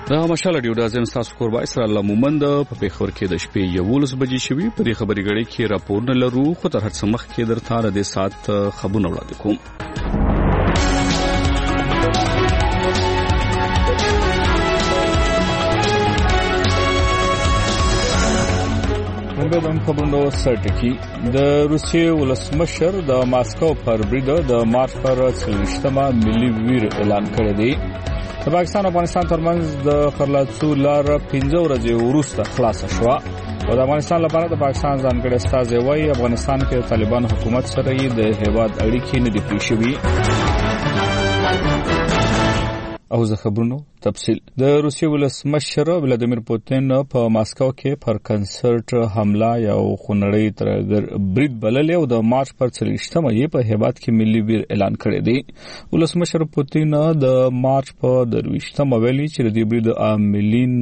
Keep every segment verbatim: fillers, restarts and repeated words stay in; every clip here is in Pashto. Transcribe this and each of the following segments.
دا مشاله ډیو د ازم تاسو کوربای سره الله مومند په پیښور کې د شپې یولس بجې شوي په دې خبري غړي کې راپورونه لرو خو تر هڅه مخ کې درته د سات خبرونه وړاندې کوم. موږ هم خبرونه سرټکی د روسیې ولسمشر د ماسکو پر برید د مارچ پر څلوېښتمه ملي ویر اعلان کړی دی. د پاکستان او افغانستان ترمنځ د خرلاڅو لار پنځه ورځې وروسته خلاص شوه او د افغانستان لپاره د پاکستان ځانګړي استازی وايي افغانستان کې د طالبان حکومت سره یې د هیواد اړیکې نه دي پرې شوي. او زه خبرونو تفصیل. د روسیې ولسمشر ولادیمیر پوتین په ماسکو کې پر کنسرت حمله یو خونړی ترګر برید بللی او د مارچ پر څلوېښتمه یې په هیواد کې ملي ویر اعلان کړی دی. ولسمشر پوتین د مارچ په درویشتمه ویلي چې د دې برید عاملین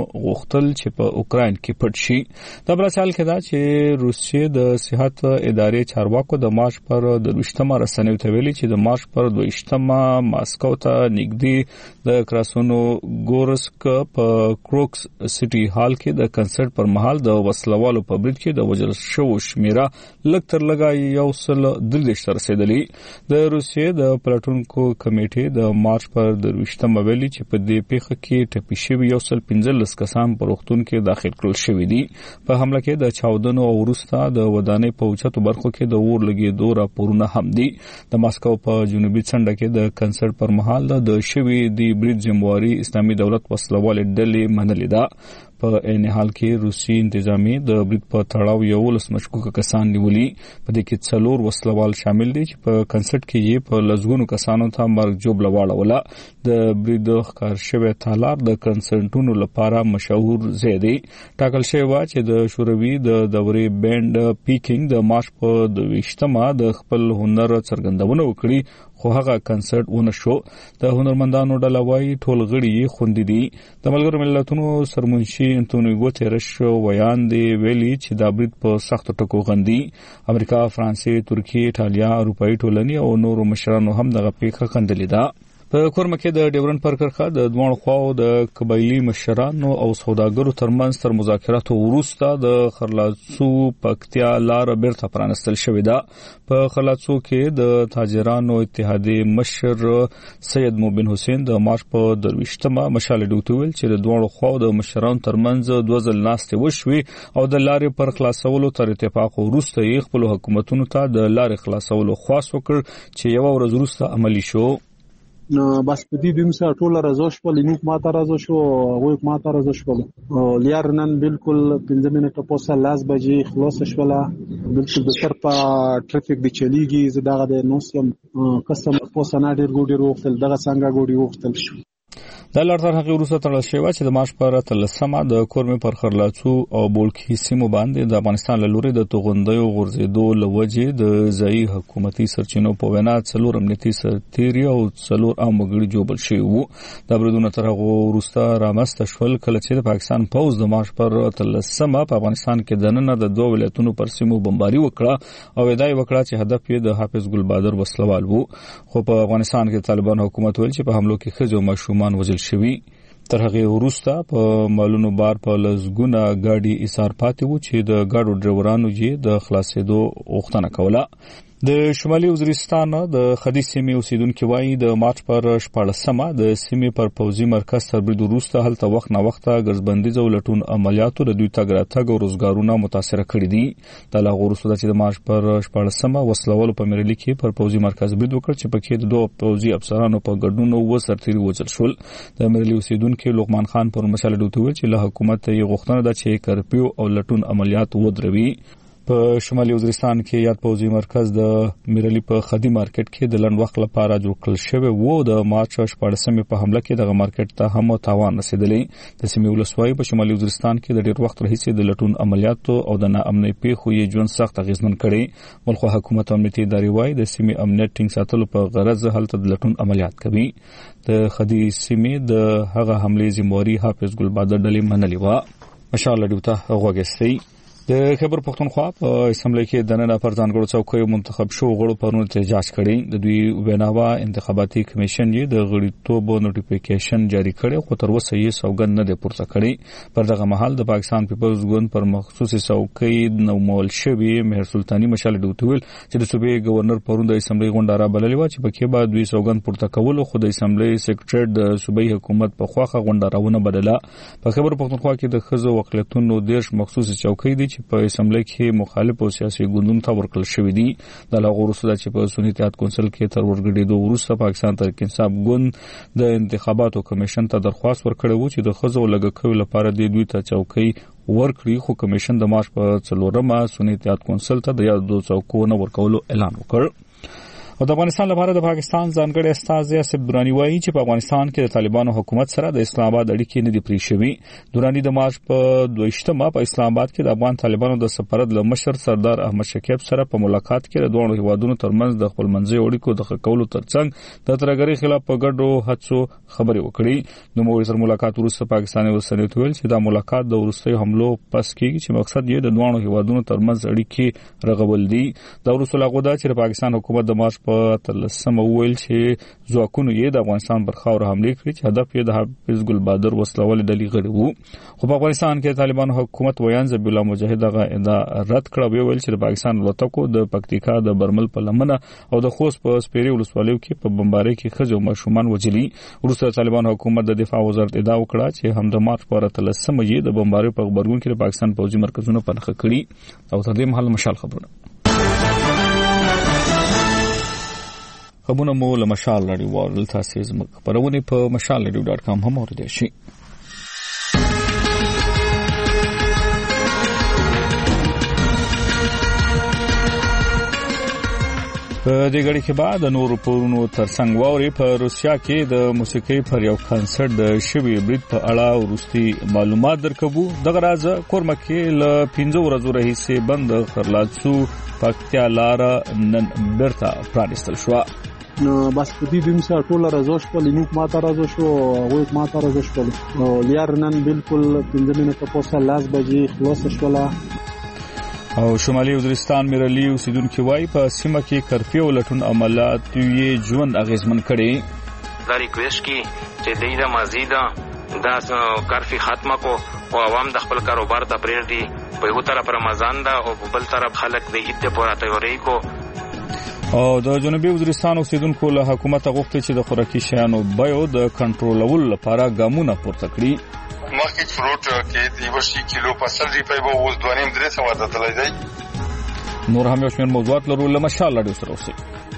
غوښتل چې په اوکراین کې پټ شي. دا بل سال کې دا چې روسیې د صحت ادارې چارواکو د مارچ پر درویشتمه رسنیو ته ویلي چې د مارچ پر دویشتمه ماسکو ته نږدې د کراسونو ګورسک په کروکس سټي هال کې د کنسرت پر مهال د وسلوالو په برید کې د وژل شوو شمیره لږ تر لږه یو سل درې تر رسیدلی. د روسیې د پلاتونکو کمیټې د مارچ پر درویشتمه ویلي چې په دې پیښه کې ټپي شوي یو سل پنځلس کسان په روغتون کې داخل کړل شوي دي. په حمله کې د چاودنو او وروسته د ودانۍ په اوچتو برخو کې د اور لګېدو راپورونه هم دي. د ماسکو په جنوبي څنډه کې د کنسرت پر مهال د شوي د برید ذمہواری اسلامي دولت وسلوال ډلې منلې ده. په عین حال کې روسي انتظامی د برید په تړاو یو لس مشکوک کسان نیولي. په دې کې څلور وسلوال شامل دي چې په کنسرت کې یې په لزګونو کسانو ته مرګ جوړه واړوله. د برید ښکار شوی تالار د کنسرتونو لپاره مشهور ځای دی. ټاکل شوی و چې د شوروي د دورې بینډ پیکینګ د مارچ په دویشتمه د خپل هنر څرګندونه وکړي خو هغه کنسرت ونه شو. د هنرمندانو ډله وايي ټول غړي یې خوندي دي. د ملګرو ملتونو سرمنشي انټونیو ګوتيرش ویان دی ویلي چې دا برید په سختو ټکو غندي. امریکا، فرانسې، ترکیه، ایټالیا، اروپایي ټولنې او نورو مشرانو هم دغه پیښه غندلې ده. په کورمه کې د ډیورن پر کرخه د دوه خواو د قبایلی مشرانو او سوداګرو ترمنځ تر مذاکراتو وروسته د خرلاڅو پکتیا لار بیرته پرانستل شوې ده. په خرلاڅو کې د تاجرانو اتحادیې مشر سید موبین حسین د مارچ په درویشتمه مشاله ډوتویل چې د دوه خواو د مشرانو ترمنځ دوه ځل ناستې وشوي او د لارې پر خلاصولو تر اتفاق وروسته یې خپل حکومتونو ته د لارې خلاصولو خواست وکړ چې یو ورځ وروسته عملی شو. نو بس په دې دیم سره ټول راځو شو لینک ماته راځو شو او ماته راځو شو لیار نن بالکل پنځه منټه پوسه لاس بجې خلاص شوله. بالکل د سر په ټریفیک دی چلیږي زداغه د نوسم کسټمر پوسه نه ډیر ګوډي وختل دغه څنګه ګوډي وختل شو. د لړ تر هغه وروسته تړل شوی چې د مارچ پر اتلسمه د کورمې پر خرلاڅو او بولکي سیمو باندې د افغانستان له لوري د توغندیو غورځېدو لوجې د ځایي حکومتي سرچینو په وینا څلور امنیتي سرتیري او څلور عام وګړي جوړ شوي وو. د بریدونو تر هغه وروسته رامنځته شول کله چې د پاکستان پوځ د مارچ پر اتلسمه په افغانستان کې دننه د دوه ولایتونو پر سیمو بمباري وکړه او ادعا وکړه چې هدف یې د حافظ ګل بهادر وسلوال وو. خو په افغانستان کې طالبان حکومت ویل چې په حملو کې ښځې او ماشومان وژل شوي. تر هغه وروسته په مالونو بار په لزګونه گاډي ایثار پاتې وو چې د گاډو ډرایورانو یې د خلاصېدو غوښتنه کوله. د شمالي وزیرستان د خدي سیمې اوسیدونکو وایي د مارچ پر شپاړسمه د سیمې پر پوځي مرکز تر برید وروسته هلته وخت نه وخت ګرځبندیز او لټون عملیاتو د دوی تګ راتګ او روزګارونه متاثر کړي دي. د لا وروسته چې د مارچ پر شپاړسمه وسلوالو په مرلی کې پر پوځي مرکز برید وکړ چې پکې د دوه پوځي افسرانو په ګډون او سرتیري وژل شول. د مرلی اوسیدونکو لغمان خان پر مشاله دوتوي چې له حکومت یې غوښتنه ده چې کرپیو او لټون عملیات ودروي. په شمالي وزیرستان کې یاد پوځي مرکز د میرلی په خدي مارکیټ کې د لنډ وخت لپاره جوړ کړل شوی وو. د مارچ شپاړسمه په حمله کې دغه مارکیټ ته هم تاوان رسیدلی. د سیمې ولسوالۍ په شمالي وزیرستان کې د ډیر وخت راهیسې د لټون عملیاتو او د ناامنۍ پیښو یې ژوند سخت اغیزمن کړي. ملخوا حکومت امنیتي ادارې وايي د سیمې امنیت ټینګ ساتلو په غرض هلته د لټون عملیات کوي. د خدي سیمې د هغه حمله ذمہواری حافظ ګل بهادر ډلې منلې و. مشاله ډیوته غوږستي. د خیبر پختونخوا په اسمبلی کې د نن پر ځانګړو څوکیو منتخب شو غړو پرونه احتجاج کړي. د دوی ویناوا انتخاباتي کمیشن یې د غړیتوب نوټیفیکیشن جاری کړي خو تر اوسه یې سوګند نه دی پورته کړی. پر دغه مهال د پاکستان پیپلز ګوند پر مخصوصي څوکۍ نو مول شوی مهر سلطانی مشال ډوتویل چې د صوبې گورنر پرون د اسمبلی غونډه را بللې و چې پکې بعد دوی سوګند پورته کول خو د اسمبلی سیکریټریټ د صوبې حکومت په خواخه غونډه راونه بدله. په خیبر پختونخوا کې د خزو وکالتونو دیرش مخصوصي څوکۍ دي چې په اسمبلی کې مخالف او سیاسي ګوندونو ته ورکړل شوې دي. د هغه وروسته چې په سنی اتحاد کونسل کې تر ورګډېدو وروسته پاکستان تحریک انصاف ګوند د انتخاباتو کمیشن ته درخواست ورکړی و چې د خزو لګښت لپاره د دوی ته څوکۍ ورکړي خو کمیشن د مارچ په څلورمه سنی اتحاد کونسل ته د یادو څوکو نه ورکولو اعلان وکړ. او د افغانستان لپاره د پاکستان ځانګړي استازی اسد درانی وایي چې په افغانستان کې د طالبانو حکومت سره د اسلام آباد اړیکې نه دي پرې شوې. درانی د مارچ په دویشتمه په اسلام آباد کې د افغان طالبانو د سفارت له مشر سردار احمد شکیب سره په ملاقات کې د دوه هیوادونو ترمنځ د خپلمنځي اړیکو د ښه کولو ترڅنګ د ترهګرۍ خلاف په ګډو هڅو خبرې وکړې. د مو سره ملاقات وروسته پاکستاني وسلې ویل چې دا ملاقات د وروستي حملو پس کېږي چې مقصد یې د دوه هیوادونو ترمنځ اړیکې رغول دي. دا وروسته لاغو ده چې پاکستان حکومت د مارچ په تلسم ویل چې ځواکونو یې د افغانستان پر خاور حمله کړې چې هدف یې د حافظ ګل بادر وسلوال ډلې غړي وو. خو په افغانستان کې طالبانو حکومت ویان ذبیح الله مجاهد هغه رد کړ. ویل چې د پاکستان الوتکو د پکتیکا د برمل په لمنه او د خوست په سپيري ولسوالیو کې په بمبارۍ کې خځو ماشومان وجلي. وروسته طالبانو حکومت د دفاع وزارت ادعا وکړه چې هم د مارچ په تلسم یې د بمبارۍ په خبرګون کې د پاکستان پوځي مرکزونه پنځه کړي. او تر دې مهال مشال خبرونه خبرونه مو له مشال رادیو ورل تاسو زموږ خبرونه په مشال رادیو ډاټ کام هم اوریدئ شئ. په دې غړي کې بعد د نورو پورونو ترڅنګ ووري په روسیا کې د موسیقي پر یو کنسرت د شوی برید په اړه ورستي معلومات درکبو. دغه راز کورمکه ل پنځه ورځې راهیسې بند خرلاڅو پکتیا لار نن برتا پرانستل شو. نو بس په دې دیم سره ټول راځو شو لینک ماته راځو شو او ماته راځو شو او لیار نن بالکل پنځه منټه پوسه لاس بجې خلاص شولا. او شمالي وزیرستان میرلی اوسیدونکو وای په سیمه کې کرفیو لټون عملیات یې ژوند اغیزمن کړي. دا ریکویسټ کی چې د دې مزید دا کرفی ختمه کو او عوام د خپل کاروبار ته پریږدي. په یو طرف رمضان دا او په بل طرف خلک د عید په اړه تیاری کو. او د جنوبي وزیرستان اوسیدونکو له حکومت غوښتي چې د خوراکي شیانو بیو د کنټرولولو لپاره ګامونه پورته کړي. مارکیټ فروټ کې د یو شي کیلو په سل روپۍ به اوس دوه نیم درې سوه ته تللی دی. نور هم یو شمېر موضوعات لرو له مشال رادیو سره اوسئ.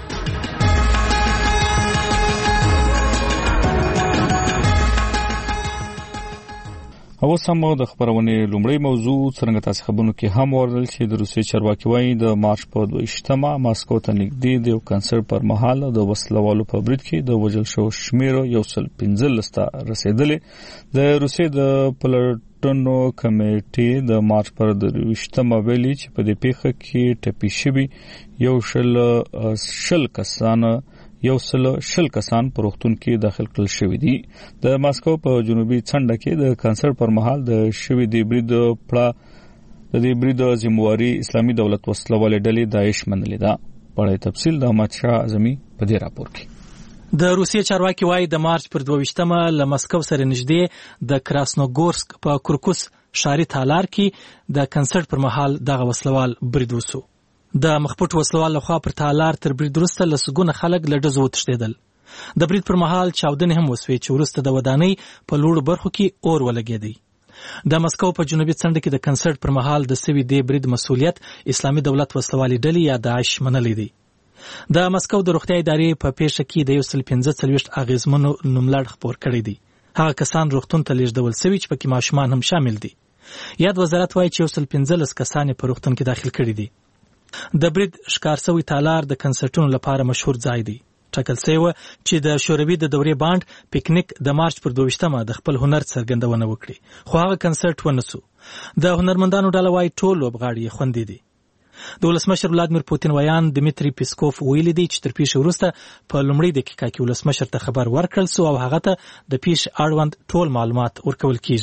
او سمو د خبرونه لومړی موضوع څنګه تاسو خبرونه کې هم ورل چې د روسي چارواکي وایي د مارچ په دویشتمه ماسکو ته نږدې د یو کنسرت پر مهال د وسلوالو په برید کې د وژل شو شمیر یو سل پنځه لسته رسیدلې. د روسي د پلټنو کمیټې د مارچ پر دویشتمه ویلي چې په دې پیښه کې ټپي شوي یو شل شل کسان یو سل شل کسان په روغتون کې داخل کړل شوي دي. د ماسکو په جنوبي څنډه کې د کنسرت پر مهال د شوي دی برید پړه د دې برید ذمہواری اسلامي دولت وسلوال ډلې داعش منلې ده. په تفصیل د احمد شاه اعظمي په دې راپور کې د روسیې چارواکي وایي د مارچ پر دویشتمه له مسکو سره نږدې د کراسنوګورسک په کورکوس ښاري تالار کې د کنسرت پر مهال دغه وسلوال برید وسو. د مخپټ وسلوال لخوا پر تالار تر برید وروسته لسګونه خلک له ډزو وتښتېدل. د برید پر مهال چاودنې هم وسوې چې وروسته د ودانۍ په لوړو برخو کې اور ولګېدی. د مسکو په جنوبي څنډه کې د کنسرت پر مهال د سوي دی برید مسؤلیت اسلامي دولت وسلوالي ډلې یا داعش منلې دي. د مسکو د روغتیا ادارې په پیښه کې د یو سل پنځه څلوېښت اغیزمنو نوملړ خپور کړی دی. هغه کسان روغتون ته لیږدول سوي چې پکې ماشومان هم شامل دي. یاد وزارت وایي چې یو سل پنځلس کسان په روغتون کې داخل کړي دي. د برید ښکار شوی تالار د کنسرتونو لپاره مشهور ځای دی. ټاکل شوی و چې د شوروي د دورې بانډ پکنیک د مارچ پر دویشتمه د خپل هنر څرګندونه وکړي خو هغه کنسرت ونسو. د هنرمندانو ډله وایي ټول لوبغاړي یې خوندي دي. د ولسمشر ولادیمیر پوتین ویان دمیتری پیسکوف ویلي دی چې تر پیښې وروسته په لومړۍ دقیقه کې ولسمشر ته خبر ورکړل سو او هغه ته د پیښې اړوند ټول معلومات ورکول کیږي.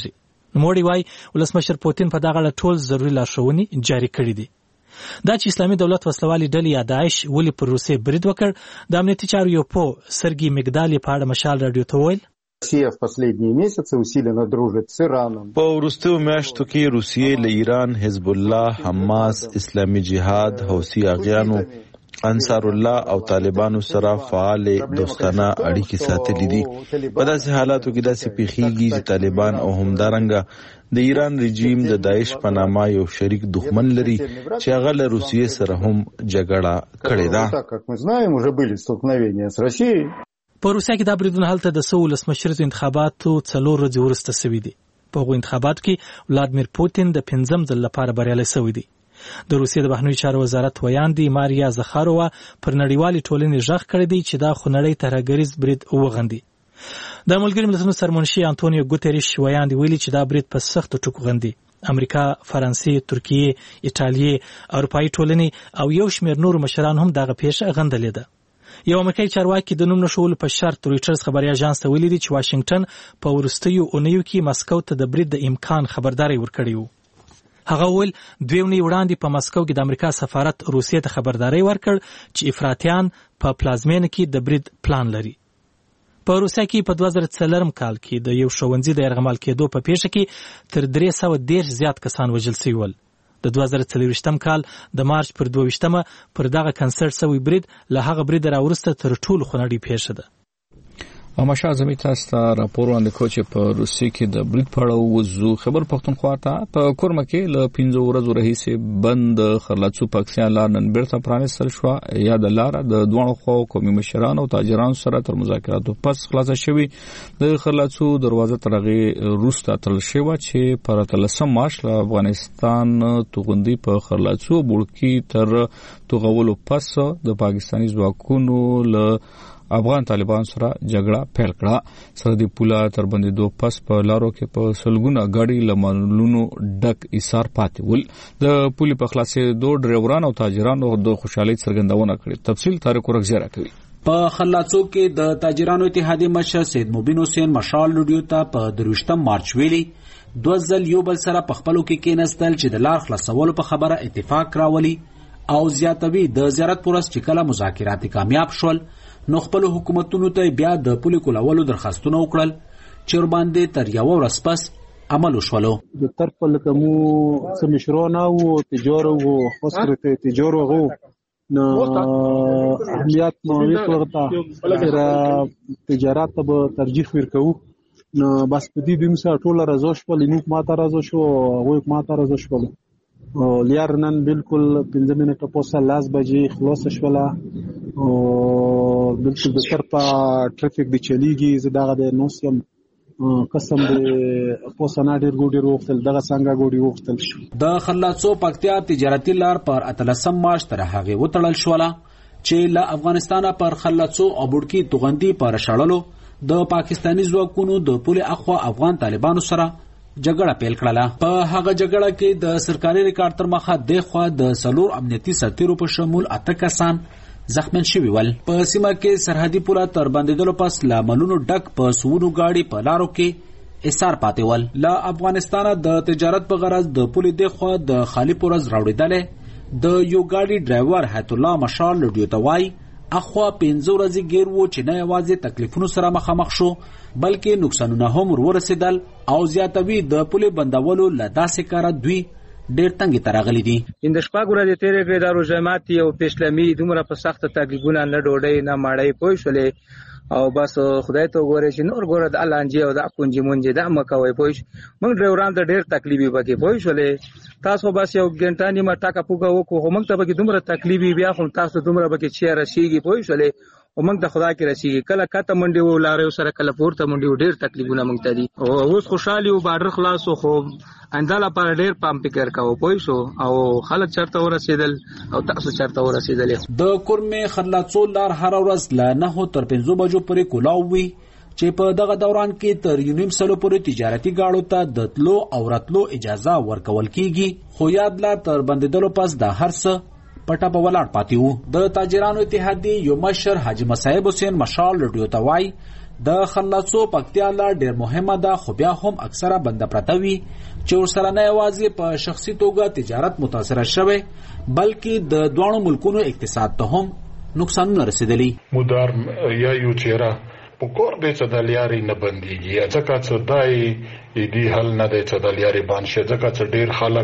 نوموړي وایي ولسمشر پوتین په دغه اړه ټول ضروري لارښوونې جاري کړي دي. دا چې اسلامي دولت وسلوالي ډلې یا داعش ولې پر روسیې برید وکړ، د امنیتي چارو یو پوه سرګي مګدالي په اړه مشال راډیو ته وویل Россия в последние месяцы усиленно дружит с Ираном. په وروستیو میاشتو کې روسیې له ایران، حزب الله، حماس، اسلامي جهاد، حوثي اغیانو، انصار الله او طالبانو سره فعال دوستانه اړیکې ساتلې دي. په داسې حالاتو کې داسې پیښیږي چې طالبان او همدارنګه د ایران رژیم د داعش په نامه یو شریک دښمن لري چې هغه له روسیې سره هم جګړه کړې ده. په روسیه کې دا بریدونه هلته د څو ولسمشریزو انتخاباتو څلور ورځې وروسته سوي دي. په هغو انتخاباتو کې ولادیمیر پوتین د پنځم ځل لپاره بریالی سوی دی. د روسیې د بهرنیو چارو وزارت ویاندې ماریا زخارووا پر نړیوالې ټولنې غږ کړی دی چې دا خونړی ترهګریز برید وغندي. د ملګرو ملتونو سرمنشي انټونیو ګوتریش ویاندې ویلي چې دا برید په سختو ټکو غندي. امریکا، فرانسې، ترکیې، ایټالیې، اروپایي ټولنې او یو شمېر نورو مشران هم دغه پیښه غندلې ده. یو امریکایي چارواکي د نوم نښولو په شرط رویټرز خبري اژانس ته ویلي دي چې واشنګټن په وروستیو اونیو کې مسکو ته د برید د امکان خبرداری ورکړی و. هغه ویل دوی اونۍ وړاندې په مسکو کې د امریکا سفارت روسیې ته خبرداری ورکړ چې افراطیان په پلازمینه کې د برید پلان لري. په روسیه کې په دوه زره څلورم کال کې د یو ښوونځي د یرغمال کېدو په پیښه کې تر درې سوه دېرش زیات کسان وژل شوي ول. د دوه زره څلوېښتم کال د مارچ پر دوه ویشتمه پر دغه کنسرت سوی برید له هغه برید راوروسته تر ټولو خونړۍ پیښه ده. اماشا زمي تاسو ته راپور وړاندې کوم چې په روسیې کې د برید په اړه وځو. خبر پښتونخوا ته په کورمه کې له پنځو ورځو راهیسې بند خرلاڅو پاکستان لار نن بیرته پرانیستل شو. یا د لار د دوه خو قومي مشرانو او تاجرانو سره تر مذاکراتو پس خلاصه شوی. د خرلاڅو دروازه ترغه روسته تل شوی چې پر اتلسم مارچ له افغانستان توغندي په خرلاڅو بولکی تر توغولو پس د پاکستاني ځواکونو له افغان طالبان سره جګړه پیل کړه. سرحدي پوله تر بندېدو پس په لارو کې په سلګونه ګاډي له مالونو ډک ایثار پاتې ول. د پولې په خلاصېدو ډریوران او تاجرانو د خوشحالۍ څرګندونه کړې. تفصیل طارق ورغزیره کوي. په خلاڅو کې د تاجرانو اتحادیې مشر سید مبین حسین مشال لوډیو ته په درویشتم مارچ ویلي دوه ځل یو بل سره په خپلو کې کېناستل چې د لار خلاصولو په خبره اتفاق راولي او زیاتوي. د زیارت پورس چې کله مذاکرات کامیاب شول نو خپل حکومتونو ته بیا د پولې کولولو درخواستونه وکړل چې ورباندې تر یو ورځ پس عمل وشولو. د طرف لکه مو سمشرونه او تجارو او خسرت تجارو غو نو اهمیت مو ورته را تجارت ته ترجیح ورکو. نو بس په دې دیم سره ټول راځو شو لینک ماته راځو شو او ماته راځو شو. لیار نن بالکل پنځه منټه پوسه لاس بجې خلاص شوله او بالکل د طرفه ټریفیک د چلیږي. زه دغه د نوسم قسم د پوسه نه ډېر ګوډي وختل دغه څنګه ګوډي وختل. د خلاڅو پکتیا تجارتي لار پر اتلسم مارچ تر هغه وتړل شوله چې له افغانستانه پر خلاڅو او بوډکی توغندي پر شړلو د پاکستاني ځواکونو د پولې اخوا افغان طالبانو سره جګړه پیل کړله. په هغه جګړه کې د سرکاري ریکارډ تر مخه د خوا د سلور امنیتي سرتیرو په شمول اته کسان زخمین شوي ول. په سیمه کې سرحدي پوله تر بندېدلو پس له ملونو ډک په سونو گاډي په لارو کې ایثار پاتې ول. له افغانستانه د تجارت په غرض د پولې د خوا د خالی پورز راوړېدلې د یو گاډي ډرایور حیات الله مشال لوډیو ته وایي اخوا پنځه ورځې ګیر وو چې نه یوازې تکلیفونو سره مخامخ شو بلکې نقصانونه هم ورسېدل او زیاتوي. د پولې بندولو له داسې کاره دوی ډېر تنګې ته راغلي دي. د شپږ ورځې تېرې کړې دا روژه ماتي او پیشلمي دومره په سخته تکلیفونه نه ډوډۍ نه ماړۍ پوه شولې او بس خدای ته وګورئ چې نور ګوره د الانجې او د کونجې مونجې دا مه کوئ پوه شو. موږ ډریوران ته ډېر تکلیف وي پکې پوه شولې. تاسو بس یو ګنټه نیمه ټاکه پوکه وکړو خو موږ ته پکې دومره تکلیف وي بیا خو تاسو دومره پکې چې رسېږي پوه شولې او موږ د خدا کې رسېږي. کله کته منډې وو لارې سره کله پورته منډې وو ډېر تکلیفونه موږ ته دي. اوس خوشحالي وو بارډر خلاص وو خو انده لپاره ډېر پام فکر کوو پوه شو او خلک چېرته ورسېدل او تاسو چېرته ورسېدلې. د کورمې خرلاڅو لار هره ورځ له نهو تر پنځو بجو پورې کولاو وي چې په دغه دوران کې تر یو نیم سلو پورې تجارتي گاړو ته د تلو او راتلو اجازه ورکول کیږي خو یاد لار تر بندېدلو پس د هر څه پټه په ولاړ پاتې وو. د تاجرانو اتحادیې یو مشر حاجي مصعب حسین مشال لوډیو ته وایي د خلصو پکتیا لا ډیر مهمه ده، خو بیا هم اکثره بنده پرته وي چې ورسره نه یوازې په شخصي توګه تجارت متاثره شوی بلکې د دوانو ملکونو اقتصاد ته هم نقصانونه رسیدلی. مدار یا یو چیرې په کور دې چې د لیاري نه بنديږي، ځکه چې دای دې حل نه دی چې د لیاري باندې شي، ځکه چې ډیر خلک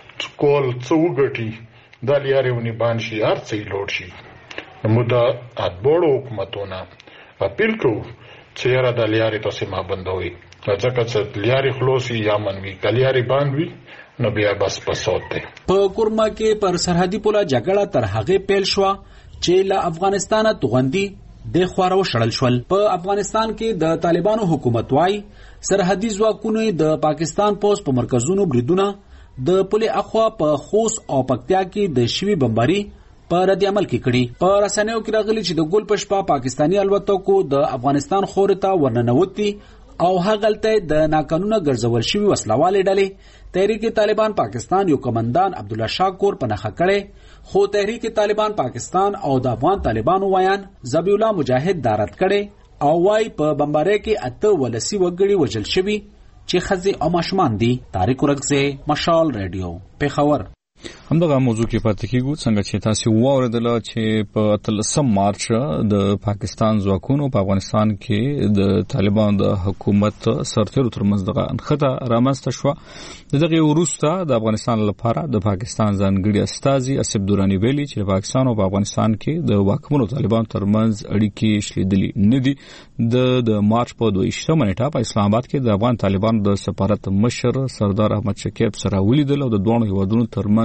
کول څو غټي د لیاري ونی باندې شي هر څه لوړ شي. مودا اتبوړو حکومتونه اپیل کوو چې یاره د لیاري تاسو ما بندوي، ځکه چې لیاري خلاصي یا منوي کلیاري باندې نو بیا بس پسوت دی. په کورما کې پر سرحدي پوله جګړه تر هغه پیل شو چې له افغانستانه توغندي د خوارو شړل شول. په افغانستان کې د طالبانو حکومت وايي سرحدي ځواکونو د پاکستان پوس په مرکزونو بریدونه د پولې اخوا په خوست او پکتیا کې د شوي بمباري په رد عمل کې کړي. په رسنیو کې راغلي چې د ګل پشپا پاکستانی الوتکو د افغانستان خورې ته ورننوتي او هغلته د ناقانونه ګرځول شوي وسلوالې ډلې تحریک طالبان پاکستان یو کمانډان عبدالله شاکور په نخښه کړي، خو تحریک طالبان پاکستان او د افغان طالبانو ویان ذبیح الله مجاهد دارت کړي او وايي په بمبارۍ کې اته ولسی وګړي وژل شوي چې ښځې او ماشومان دي. طارق ورکزی، مشال ریډیو، پېښور. همدغه موضوع کې پاتې کیږو څنګه چې تاسو واوریدل چې په اتلسم مارچ د پاکستان ځواکونو په افغانستان کې د طالبان د حکومت سرتیرو ترمنځ دغه انخته رامنځته شو. دغه وروسته د افغانستان لپاره د پاکستان ځانګړي استازي اسف دورانی ویلي چې پاکستان او په افغانستان کې د واکمنو طالبان ترمنځ اړیکې شلیدلې نه دي. د د مارچ په دویشتمه نیټه په اسلام آباد کې د افغان طالبان د سفارت مشر سردار احمد شکیب سره ولیدل او د دوه هیوادونو ترمنځ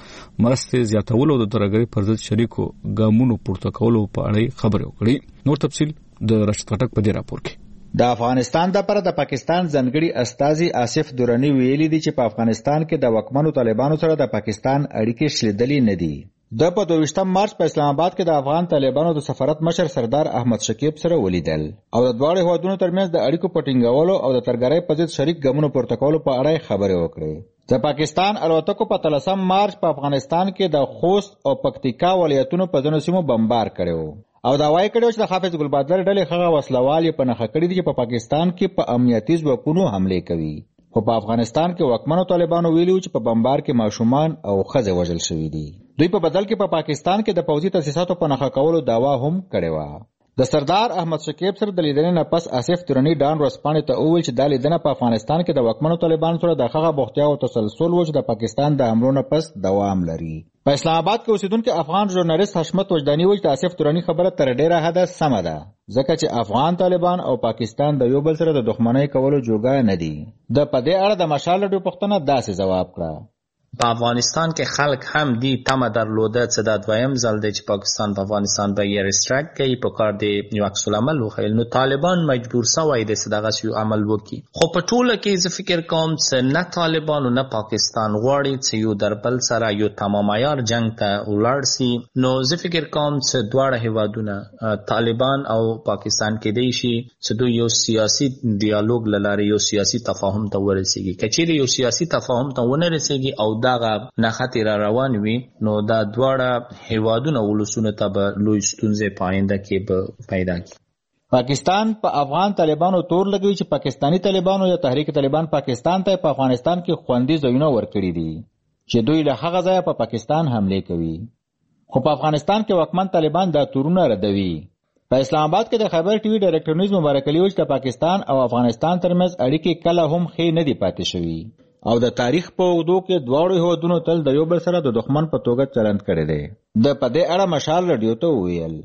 مرستې زیاتولو د ترګری پر ضد شریکو ګامونو پورته کولو په اړه خبرې وکړي. نور تفصیل د رشد خټک په دې راپور کې. د افغانستان د پر د پاکستان ځانګړي استازي آصف دورانی ویلي دي چې په افغانستان کې د واکمنو طالبانو سره د پاکستان اړیکې شلیدلې نه دي. د په دویشتم مارچ په اسلام آباد کې د افغان طالبانو د سفارت مشر سردار احمد شکیب سره ولیدل او د دواړو هیوادونو ترمنځ د اړیکو په ټینګولو او د ترګری په ضد شریک ګامونو پورته کولو په اړه خبرې وکړې. د پاکستان الوتکو په اتلسم مارچ په افغانستان کې د خوست او پکتیکا ولایتونو په ځینو سیمو بمبار کړو او دا وایي کړو چې د حافظ ګل بادر ډلې هغه وسلوال په نخښه کړي دي چې په پاکستان کې په امنیتي ځواکونو حمله کوي. خو په افغانستان کې واکمنو طالبانو ویلي چې په بمبار کې ماشومان او ښځې وژل شوي دي. دوی په بدل کې په پا پاکستان کې د پوځي تاسیساتو په نخښه کولو دعوا هم کړې وه. د سردار احمد شکیب سره د لیدنې نه پس آصف دورانی ډان ورځپاڼې ته وویل چې دا لیدنه په افغانستان کې د واکمنو طالبانو سره د هغه بوختیا او تسلسل و چې د پاکستان د حملو نه پس دوام لري. په اسلام آباد کې اوسیدونکو افغان ژورنالیست حشمت وجداني وایي چې آصف دورانی خبره تر ډیره حده سمه ده، ځکه چې افغان طالبان او پاکستان د یو بل سره د دښمنۍ کولو جوګه نه دي. د په دې اړه د مشال راډیو پوښتنه داسې ځواب کړه. په افغانستان کې خلک هم دی تمه درلوده چې دا دویم ځل دی چې پاکستان په افغانستان به یې ریسټرک کوي، په کار دی یو عکس العمل وښیل. نو طالبان مجبور سوی دی چې دغسې یو عمل وکړي. خو په ټوله کې زه فکر کوم چې نه طالبان او نه پاکستان غواړي چې یو در بل سره یو تمام عیار جنګ ته ولاړ سي. نو زه فکر کوم چې دواړه هیوادونه طالبان او پاکستان کېدی شي چې دوی یو سیاسي ډیالوګ له لارې یو سیاسي تفاهم ته ورسېږي. که چیرې یو سیاسي تفاهم ته ونه رسېږي او دغه نخښې را روان وي نو دا دواړه هیوادونه ولسونو ته به لوی ستونزې په آینده کې به پیدا کړي. پاکستان په پا افغان طالبانو تور لګوي چې پاکستانی طالبانو یا تحریک طالبان پاکستان ته په افغانستان کې خوندي ځایونه ورکړي دي چې دوی له هغه ځایه په پاکستان حمله کوي. خو په افغانستان کې واکمن طالبان دا تورونه ردوي. په اسلام آباد کې د خبر ټي وي ډایرکټر نیوز مبارک علي وایي چې پاکستان او افغانستان ترمنځ اړیکې کله هم ښې نه دي پاتې شوي او د تاریخ په اوږدو کې دواړو هیوادونو تل د یو بل سره د دښمن په توګه چلند کړی دی. د په دې اړه مشال راډیو ته وویل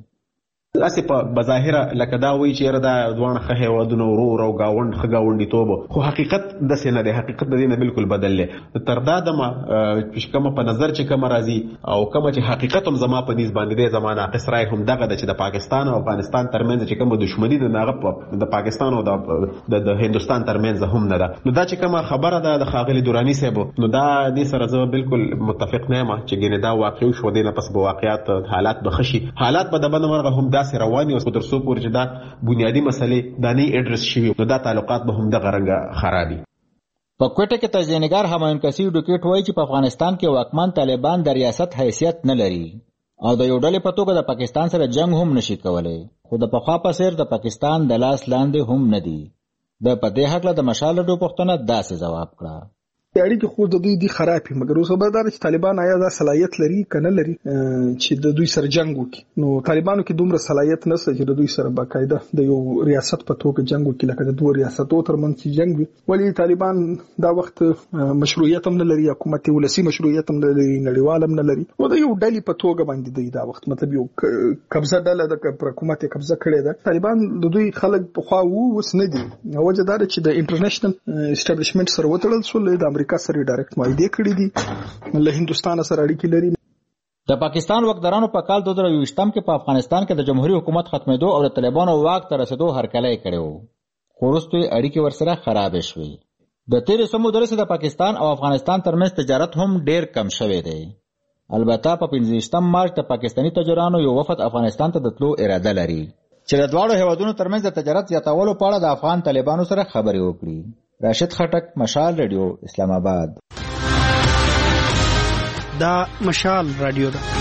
اسی په بظاهره لکه دا وایي چې یاره دا دواړه ښه هیوادونه ورور او ګاونډ ښه ګاونډیتوب، خو حقیقت داسې نه دی. حقیقت د دې نه بالکل بدل دی. تر دا دمه چې کومه په نظر چې کومه راځي او کومه چې حقیقت هم زما په نیز باندې دی، زما ناقص رای هم دغه ده چې د پاکستان او افغانستان ترمنځ چې کومه دښمني ده هغه د پاکستان او د هندوستان ترمنځ هم نه ده. نو دا چې کومه خبره ده د ښاغلي دراني صاحب، نو دا دې سره زه بالکل متفق نه یم چې ګینې دا واقع شو، دې نه پس به واقعیات حالات به ښه شي. حالات به د بده مرغه هم داسې رواني او تر څو پورې چې دا بنیادي مسلې دا نه اډرس شوي نو دا تعلقات به هم دغه رنګه خرابي. په کوټه کې تجزیه‌نګار همایون کثیر ډوکیټ وایي چې په افغانستان کې واکمن طالبان د ریاست حیثیت نه لري او د یو ډلې په توګه د پاکستان سره جنگ هم نشي کولای، خو د پخوا په څیر د پاکستان د لاس لاندې هم نه دي. د په دې هکله د مشال لډو پوښتنه داسې جواب کړه: اړیکې خو د دوی دی خرابې، مګر اوس خبردار چې طالبان آیا دا صلاحیت لري کنه لري چې د دوی سره جنگ وکړي. نو طالبانو کې دومره صلاحیت نشته چې د دوی سره باقاعده د یو ریاست په توګه جنگ وکړي، لکه د دوه ریاستو ترمنځ چې جنگ وي. ولی طالبان دا وخت مشروعیت هم نه لري، حکومت ولسی مشروعیت هم نه لري، نړیوال هم نه لري. نو د یو ډلې په توګه باندې دی دا وخت مطلب یو قبضه ډله د حکومت قبضه کړې ده. طالبان د دوی خلک په خوا وو وس نه دي، وجه دا چې د انټرنیشنل اسټابلیشمنت سره وتړل شو، د امریکا سره ډایرکټ معاهده کړې دي، له هندستان سره اړیکې لري. د پاکستان واکدارانو په کال دوه زره یوویشتم کې په افغانستان کې د جمهوریت حکومت ختمېدو او د طالبانو واک ته رسېدو هرکلی کړی و، خو وروسته یې اړیکې ورسره خرابې شوې. د تېرې څو مودې راهیسې د پاکستان او افغانستان ترمنځ تجارت هم ډېر کم شوی دی. البته په پنځه ویشتم مارچ د پاکستاني تاجرانو یو وفد افغانستان ته د تلو اراده لري چې د دواړو هېوادونو ترمنځ د تجارت زیاتولو په اړه د افغان طالبانو سره خبرې وکړي. راشد خټک، مشال رادیو، اسلام آباد. دا مشال رادیو ده.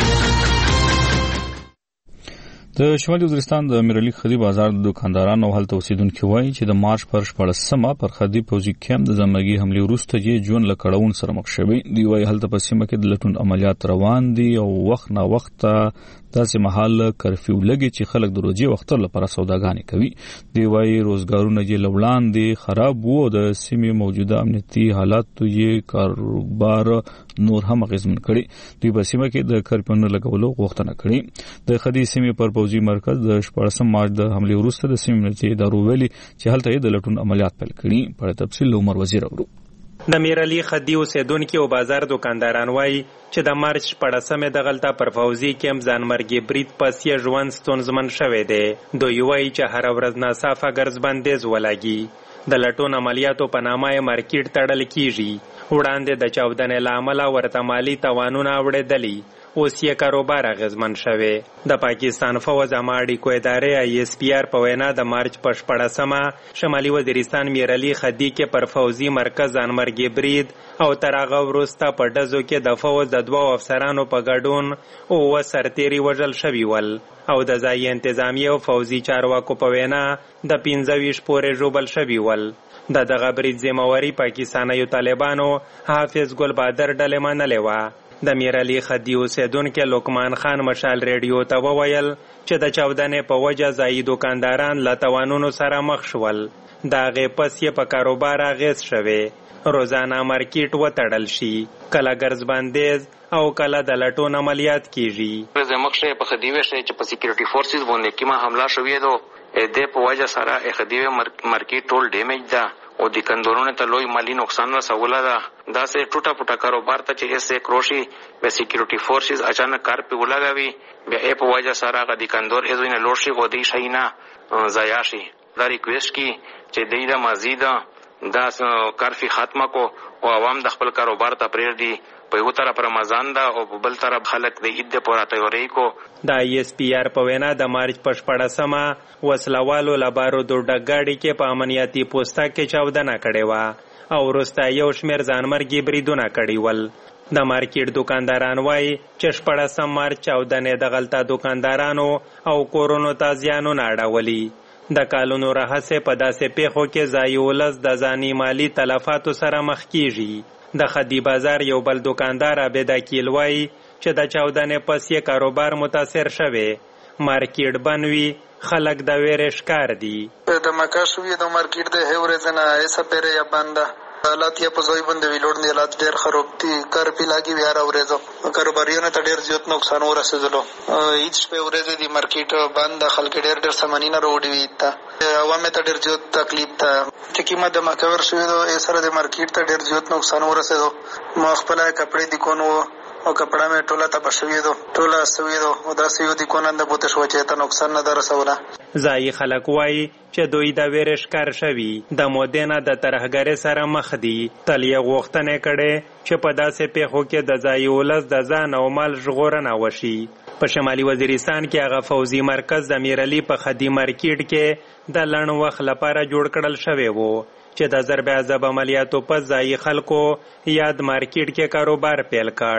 د شمالي وزیرستان د امیرعلي خدي بازار د دکاندارانو او هلته اوسیدونکو وایي چې د مارچ پر شپاړلسمه پر خدي پوځي کیمپ د ځانمرګي حملې وروسته یې ژوند له کړاوونو سره مخ شوی. دوی وایي هلته په سیمه کې د لټون عملیات روان دي او وخت نه وخت داسې مهال کرفیو لګي چې خلک د روزي وختر لپاره سوداګانې کوي. دوی وایي روزګارونه یې له وړاندې خراب وو، د سیمې موجوده امنیتي حالات یې کاروبار نور هم اغېزمن کړي. دوی په سیمه کې د کرفیو نه لګولو غوښتنه کړې. د خدي سیمې پر پوځي مرکز د شپاړلسم مارچ د حملې وروسته د سیمې امنیتي ادارو ویلي چې هلته یې د لټون عملیات پیل کړي. په تفصیل عمر وزیر اورو. د امیرعلي خدي اوسیدونکو او بازار دکانداران وایي چې د مارچ شپاړلسمې دغلته پر فوزي کیمپ ځانمرګي برید پس یې ژوند ستونزمن شوی دی. دوی وایي چې هر ورځ ناڅاپه ګرځبندیز ولګي. د لټون عملیاتو په نامه یې مارکیټ تړل کیږي. وړاندې د چاودنې له امله ورته مالي تاوانونه اورېدلي، اوس یې کاروبار اغېزمن شوی. د پاکستان فوز عامه اړیکو ادارې آی ایس پی آر په وینا د مارچ په شپاړلسمه شمالي وزیرستان امیرعلي خدي کې پر فوزي مرکز ځانمرګي برید او تر هغه وروسته په ډزو کې د فوز د دوو افسرانو په ګډون اووه سرتیري وژل شوي ول او د ځایي انتظامیې او فوزي چارواکو په وینا د پنځه ویشت پورې ژوبل شوي ول. د دغه برید ذمہواري پاکستانیو طالبانو حافظ ګل بادر ډلې منلې وه. د امیرعلي خدي اوسیدونکي لقمان خان مشال ریډیو ته وویل چې د چاودنې په وجه ځایي دکانداران له تاوانونو سره مخ شول. د هغې پس یې په کاروبار اغېز شوی. روزانه مارکیټ وتړل شي، کله ګرځبندیز او کله د لټون عملیات کیږي. زموږ شی په خدي وشه چې په سکیورټي فورسز باندې کیما حمله شوې ده، د په وجه سره خدي مارکیټ ټول ډیمیج ده او د کندورونو ته لوی مالی نقصان رسوله ده. دا سه ټوټه پټه کاروبار ته چې ایسه کروشي به سکیورټي فورسز اچانک کار په ولګوي، به په وجه سره غدي کندور ایزوینه لوشي غودي شینا زیاشي. دا ریکویسټ کی چې د دې مزید دا کارفي ختمه کو او عوام د خپل کاروبار ته پرېږدي. په یو طرف رمضان ده او په بل طرف خلک د عید پورې تیاری کو. د آی ایس پی آر په وینا د مارچ په شپاړلسمه وسلوالو له بارودو ډګاډي کې په امنیتي پوسټه کې چاودنه کړې وه او وروسته یو شمېر ځانمرګي بریدونه کړي ول. د مارکیټ دکانداران وایي چې شپاړلسم مارچ چاودنې دغلته دکاندارانو او کورونو ته زیانونه اړولي. د کالونو راهیسې په داسې پیښو کې ځایي ولس د ځاني مالي تلفاتو سره مخ کیږي. د خدي بازار یو بل دکاندار عبید اکیل وایي چې د چاودنې پس یې کاروبار متاثر شوی. مارکیټ بند وي، خلک د ویرې ښکار دي. د مکه شوی د مارکیټ د هورې نه ایسه پیره یا بنده حالات یې په ځای باندې ویلوړ نه حالات ډېر خراب دي. کار په لاګي بیا راورېځو، کاروباریانو ته ډېر زیات نقصان ورسېدلو. هیڅ په ورځ دی مارکیټ بند، خلک ډېر ډېر سامانونه راوړي وي ته عوام ته ډېر زیات تکلیف ته چې قیمت د مکه ور شوی دو سره د مارکیټ ته ډېر زیات نقصان ورسېدو. ما خپل کپڑے د کونو او کپڑا مې ټوله ته پښوی دو ټوله سوي دو او دا سوي د کونن د بوت شو چې ته نقصان نه درسوله. ځایي خلک وایي چې دوی د ویرې ښکار شوي، د مودې نه د ترهګرۍ سره مخ دي. تل یې غوښتنې کړې چې په داسې پیښو کې د ځایي ولس د ځان او مال ژغورنه وشي. په شمالي وزیرستان کې هغه فوزي مرکز د امیرعلي په خدي مارکیټ کې د لنډ وخت لپاره جوړ کړل شوی وو چې د ضرب عذاب عملیاتو په ځایي خلکو یاد مارکیټ کې کاروبار پیل کړ.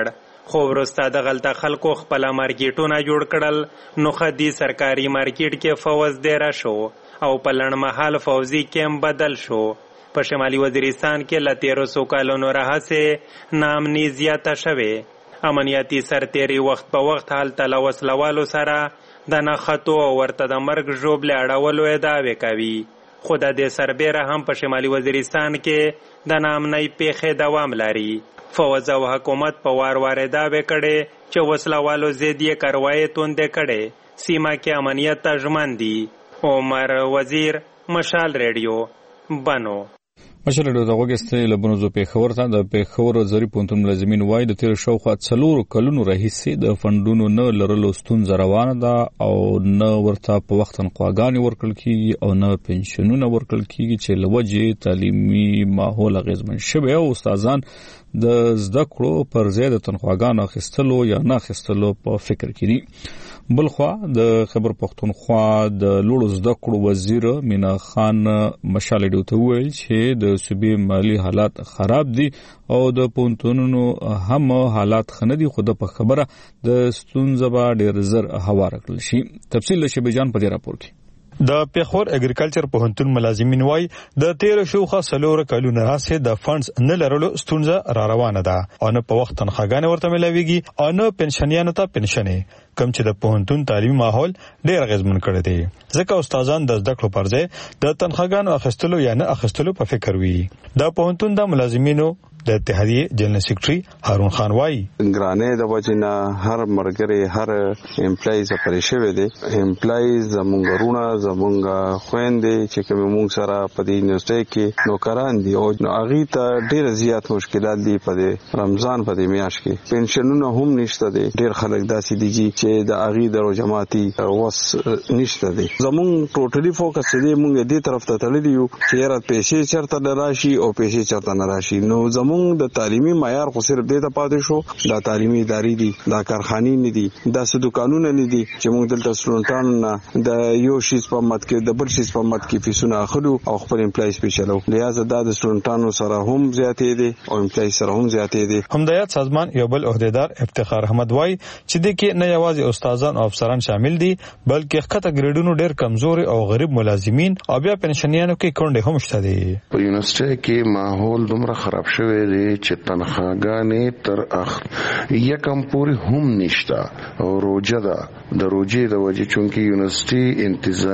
خو وروسته دغلته خلکو خپل مارکیټونه جوړ کړل نو خدي سرکاري مارکیټ کې فوز ډیر شو او په لړمحال فوزي کېم بدل شو. په شمالي وزیرستان کې له تیرو څو کلونو راهیسې ناامني زیاته شوې. امنیتي سرتېري وخت په وخت هلته له وسلوالو سره د نښتو او ورته د مرګ ژوبلې اړولو ادعاوې کوي. خو د دې سربیره هم په شمالي وزیرستان کې د ناامنۍ پیښې دوام لري. فوز او حکومت په وار وار ادعاوې کړې چې وسلوالو ضد یې کاروایي توندې کړې. سیمه کې امنیت ته ژمن دي. عمر وزیر، مشال ریډیو، بنو. مشال ریډیو ته غوږ له بنو زو پېښور ته د پېښور وزاري پوهنتون ملازمین وایي د تیر شاوخوا څلورو کلونو راهیسې د فنډونو نه لرلو ستونزه روانه ده او نه ورته په وخت تنخواګانې ورکړل کېږي او نه پنشنونه ورکړل کېږي چې له وجې تعلیمي ماحول اغېزمن شوی او استادان د زده کړو پر ځای د تنخواګانو اخیستلو یا نه اخیستلو په فکر کې دي. بلخوا د خیبر پښتونخوا د لوړو زده کړو وزیر مینا خان مشال ریډیو ته وویل چې د صوبې مالي حالات خراب دي او د پوهنتونونو هم حالات ښه نه دي خو د په خبره د ستونزه به ډېر زر هواره کړل شي. تفصیل له شیبه جان په دې راپور کې. د پیښور اګریکلچر پوهنتون ملازمین وای د تیر شوخه سلور کلونو راځي د فندز نه لرلو ستونزه را روانه ده او نه په وخت تنخواګانې ورته ملويږي او نه پنشنیانو ته پنشنې کم چې د پوهنتون تعلیمي ماحول ډیر اغیزمن کړی دی. ځکه استادان د زده کړو پر ځای د تنخواګانو اخیستلو یا نه اخیستلو په فکر وي. د پوهنتون د ملازمینو د اتحادیې جنرال سیکریټري هارون خان وایي ګرانې د وجنه هر مرګري هر امپلایز پرېښوي دي. امپلایز زمونږ زمونږ خويندې چې کوم موږ سره په دې یونیورسيټي کې نوکران دي او هغه ته ډېر زیات مشکلات دي. په رمضان په دې میاشت کې پنشنونه هم نشته دي. ډېر خلک داسې دي چې د هغه درو جماعتي وس نشته دي. زمونږ ټوټلی فوکس دې موږ دې طرف ته تللی یو چې را پیسې چرته راشي او پیسې چرته نه راشي. نو زمونږ د تعلیمي معیار خو صرف دې ته پاتې شو دا تعلیمي ادارې دي دا کارخانې نه دي دا څه دکانونه نه دي چې موږ دلته سټوډنټان د یو شیز په مت کې د بل شیز په مت کې فیسونه اخلو او خپل امپلایز پیچلو. لہذا دا د سټوډنټانو سره هم زیاتې دي او امپلایز سره هم زیاتې دي. همدایت سازمان یو بل عہدیدار افتخار احمد وای چې د کې نه یوازې استادان او افسران شامل دي بلکې ښکته ګریډونو ډېر کمزوري او غریب ملازمین او بیا پنشنیانو کې کونډې هم شته دي. په یونیورسيټي کې ماحول دومره خراب شوی دی چې تنخواګانې تر اخر یکم پوری هم نشته او روجه ده. د روجې د وجې چونکې یونیورسيټي